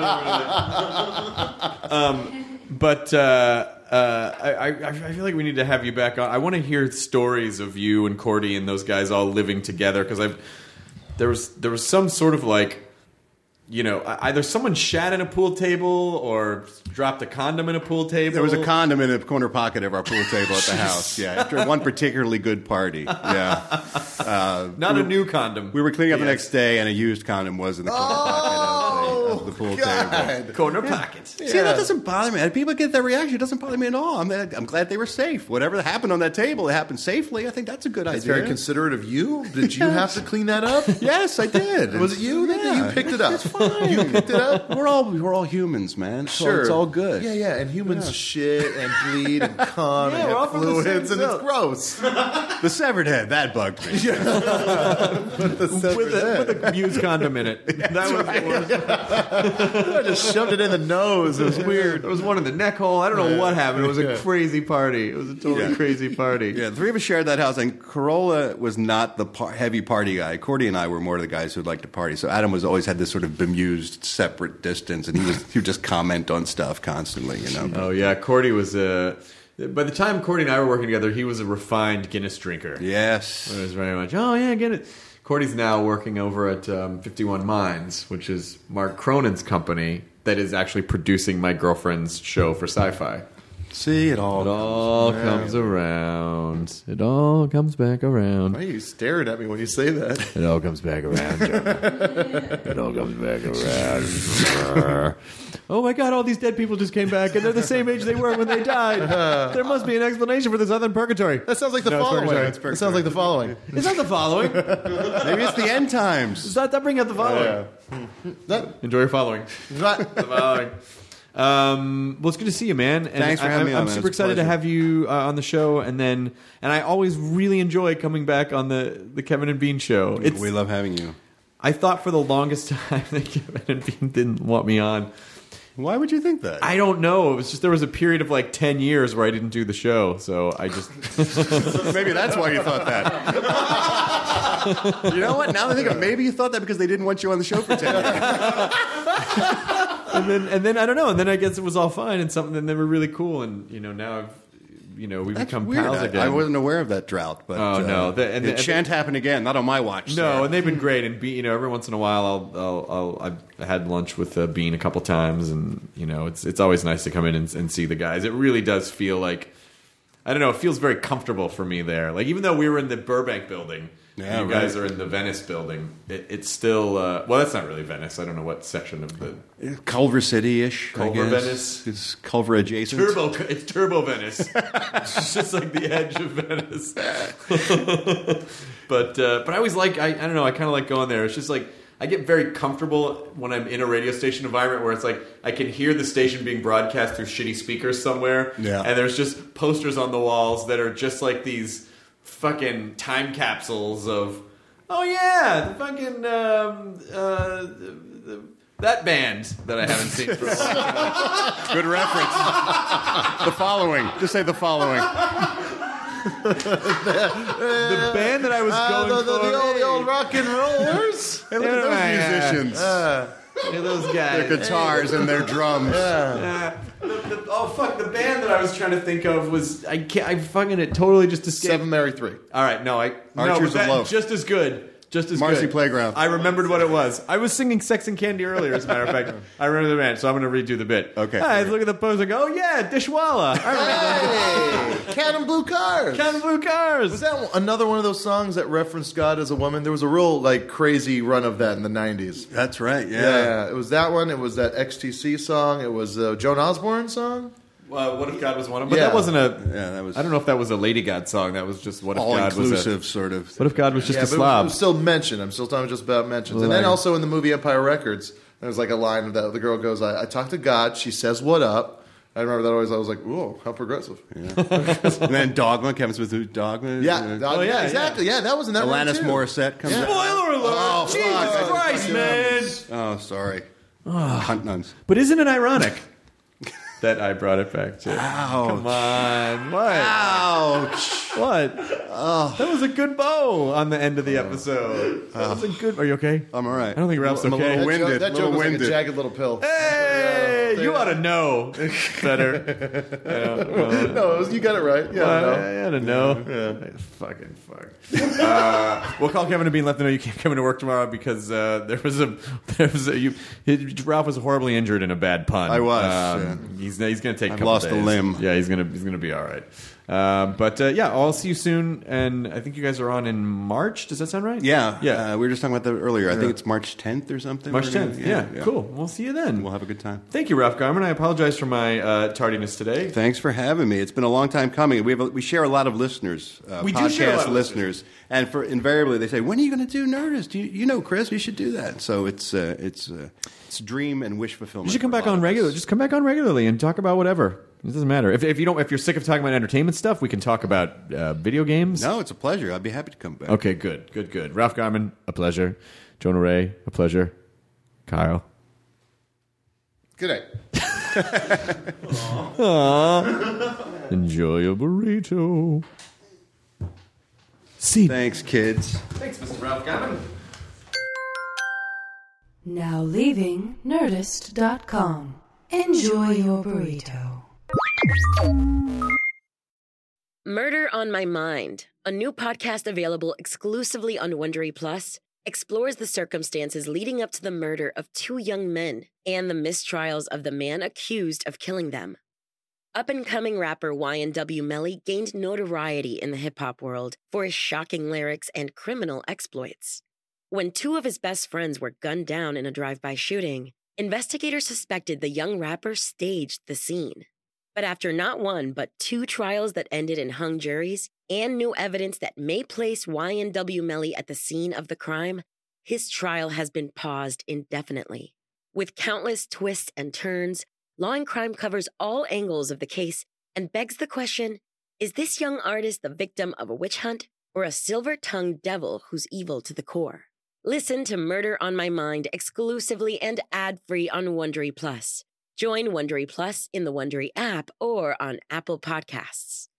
S7: But I feel like we need to have you back on. I want to hear stories of you and Cordy and those guys all living together, because there was some sort of like, either someone shat in a pool table or dropped a condom in a pool table.
S8: There was a condom in a corner pocket of our pool table at the house. Yeah, after one particularly good party. Yeah,
S7: not a new condom.
S8: We were cleaning up the next day, and a used condom was in the corner pocket of the pool table.
S7: Corner pocket.
S8: See, that doesn't bother me. People get that reaction. It doesn't bother me at all. I'm glad they were safe. Whatever happened on that table, it happened safely. I think that's a good idea.
S9: It's very considerate of you. Did you have to clean that up?
S8: Yes, I did.
S9: Was it you that you picked it up?
S8: It's fine.
S9: You picked it up?
S8: We're all humans, man.
S9: Sure.
S8: It's all good.
S9: Yeah, and humans shit and bleed and cum and
S7: we're all
S9: have
S7: from the same
S9: fluids, and it's
S7: cell.
S9: gross.
S8: The severed head, that bugged me.
S7: with a used condom in it. That was the worst.
S9: I just shoved it in the nose. It was weird.
S7: There was one in the neck hole. I don't know what happened. It was a crazy party. It was a totally crazy party.
S8: Yeah, the three of us shared that house, and Corolla was not the heavy party guy. Cordy and I were more the guys who'd like to party. So Adam was always had this sort of bemused, separate distance, and he would just comment on stuff constantly,
S7: Oh yeah, Cordy was by the time Cordy and I were working together, he was a refined Guinness drinker.
S8: Yes.
S7: It was very much, oh yeah, get it. Cordy's now working over at 51 Minds, which is Mark Cronin's company that is actually producing my girlfriend's show for Sci-Fi.
S8: See, it all
S7: comes around. It all comes back around.
S9: Why are you staring at me when you say that?
S7: It all comes back around, John. It all comes back around. Oh my God, all these dead people just came back, and they're the same age they were when they died. There must be an explanation for this other than purgatory.
S9: That sounds like the following. It sounds like the following.
S7: It's not the following.
S8: Maybe it's the end times.
S7: Does that bring up the following? Enjoy your following. The following. Well, it's good to see you, man. And
S8: Thanks for having me on,
S7: I'm
S8: man.
S7: super
S8: It's a
S7: excited to
S8: pleasure.
S7: have you on the show, and I always really enjoy coming back on the Kevin and Bean show.
S8: We love having you.
S7: I thought for the longest time that Kevin and Bean didn't want me on.
S8: Why would you think that?
S7: I don't know. It was just there was a period of like 10 years where I didn't do the show, so I just
S8: Maybe that's why you thought that. You know what? Now that I think of it, maybe you thought that because they didn't want you on the show for 10 years.
S7: and then I don't know. And then I guess it was all fine and something. And they were really cool. And now we've become
S8: Weird.
S7: pals again.
S8: I wasn't aware of that drought, but
S7: no.
S8: It shan't happen again. Not on my watch.
S7: No,
S8: sir.
S7: and they've been great. And every once in a while, I've had lunch with Bean a couple times, and it's always nice to come in and see the guys. It really does feel like, I don't know, it feels very comfortable for me there. Like even though we were in the Burbank building,
S8: Yeah,
S7: you guys are in the Venice building. It's still well, that's not really Venice. I don't know what section of the
S8: Culver City-ish.
S7: Culver,
S8: I guess.
S7: Venice?
S8: It's Culver adjacent.
S7: It's Turbo Venice. It's just like the edge of Venice. But I always like I don't know. I kind of like going there. It's just like I get very comfortable when I'm in a radio station environment where it's like I can hear the station being broadcast through shitty speakers somewhere.
S8: Yeah.
S7: And there's just posters on the walls that are just like these fucking time capsules of, oh yeah, the fucking that band that I haven't seen for a long time.
S8: Good reference. The following. Just say the following.
S7: The band that I was going for.
S9: The old rock and rollers.
S8: Hey, look at those musicians.
S7: Look at those guys.
S8: Their guitars and their drums.
S7: Oh fuck! The band that I was trying to think of was I fucking it totally just escaped.
S9: 7 Mary 3.
S7: All right,
S8: Archers of Loaf.
S7: Just as good. Just as
S8: Marcy
S7: good.
S8: Playground.
S7: I remembered what it was. I was singing Sex and Candy earlier, as a matter of fact. I remember the band, so I'm going to redo the bit.
S8: Okay.
S7: I look at the poster and go, oh yeah, Dishwalla. I remember
S9: Hey, Cat and Blue Cars.
S7: Cat and Blue Cars.
S9: Was that another one of those songs that referenced God as a woman? There was a real crazy run of that in the 90s.
S8: That's right,
S9: Yeah, it was that one. It was that XTC song. It was the Joan Osborne song.
S7: What If God Was One of them? But
S9: Yeah.
S7: that wasn't
S8: that was
S7: I don't know if that was a Lady God song. That was just What If
S8: all
S7: God was
S8: inclusive, sort of.
S7: What if God was just
S9: Yeah,
S7: a
S9: but it
S7: slob?
S9: was still mentioned. I'm still talking just about mentions. And
S7: Like-
S9: then also in the movie Empire Records, there's a line of that. The girl goes, I talk to God. She says, what up? I remember that always. I was like, whoa, how progressive.
S8: And then Dogma, Kevin Smith, who Dogma?
S9: Yeah, exactly. Yeah, that was in that one
S8: Alanis
S9: too.
S8: Morissette comes out.
S7: Spoiler alert!
S8: Oh,
S7: Jesus
S8: fuck.
S7: Christ, man!
S8: Oh, sorry. Hunt nuns.
S7: But isn't it ironic that I brought it back to?
S8: Ouch.
S7: Come on. What?
S8: Ouch.
S7: What? That was a good bow on the end of the episode. That was a good... Are you okay?
S8: I'm all right.
S7: I don't think Ralph's
S8: I'm a
S7: okay.
S8: little winded.
S9: That
S8: little
S9: joke was like a
S8: winded.
S9: jagged little pill.
S7: Hey! You ought to know better.
S9: No, you got it right. Yeah,
S7: I ought to know. Fucking fuck. We'll call Kevin and Bean, let them know you can't come into work tomorrow because Ralph was horribly injured in a bad pun.
S8: I was.
S7: He's going to take a
S8: I've
S7: couple
S8: lost a
S7: days.
S8: limb.
S7: Yeah, he's going to be all right. I'll see you soon. And I think you guys are on in March. Does that sound right?
S8: Yeah.
S7: Yeah.
S8: We were just talking about that earlier. I think it's March 10th or something.
S7: March 10th. Yeah, cool. We'll see you then.
S8: We'll have a good time.
S7: Thank you, Ralph Garman. I apologize for my tardiness today.
S8: Thanks for having me. It's been a long time coming. We share a lot of listeners,
S7: We do
S8: podcast
S7: share a lot of
S8: listeners, and invariably they say, "When are you going to do Nerdist? You know, Chris, you should do that." So it's dream and wish fulfillment.
S7: You should come
S8: for a
S7: back
S8: lot
S7: on
S8: of
S7: regular.
S8: us.
S7: Just come back on regularly and talk about whatever. It doesn't matter. If you're sick of talking about entertainment stuff, we can talk about video games.
S8: No, it's a pleasure. I'd be happy to come back.
S7: Okay, good. Ralph Garman, a pleasure. Jonah Ray, a pleasure. Kyle.
S9: Good night.
S7: Enjoy your burrito. See.
S8: Thanks, kids.
S7: Thanks, Mr. Ralph Garman.
S6: Now leaving Nerdist.com. Enjoy your burrito.
S10: Murder on My Mind a new podcast available exclusively on Wondery Plus, explores the circumstances leading up to the murder of two young men and the mistrials of the man accused of killing them. Up-and-coming rapper YNW Melly gained notoriety in the hip-hop world for his shocking lyrics and criminal exploits. When two of his best friends were gunned down in a drive-by shooting, investigators suspected the young rapper staged the scene. But after not one but two trials that ended in hung juries and new evidence that may place YNW Melly at the scene of the crime, his trial has been paused indefinitely. With countless twists and turns, Law and Crime covers all angles of the case and begs the question, is this young artist the victim of a witch hunt or a silver-tongued devil who's evil to the core? Listen to Murder on My Mind exclusively and ad-free on Wondery Plus. Join Wondery Plus in the Wondery app or on Apple Podcasts.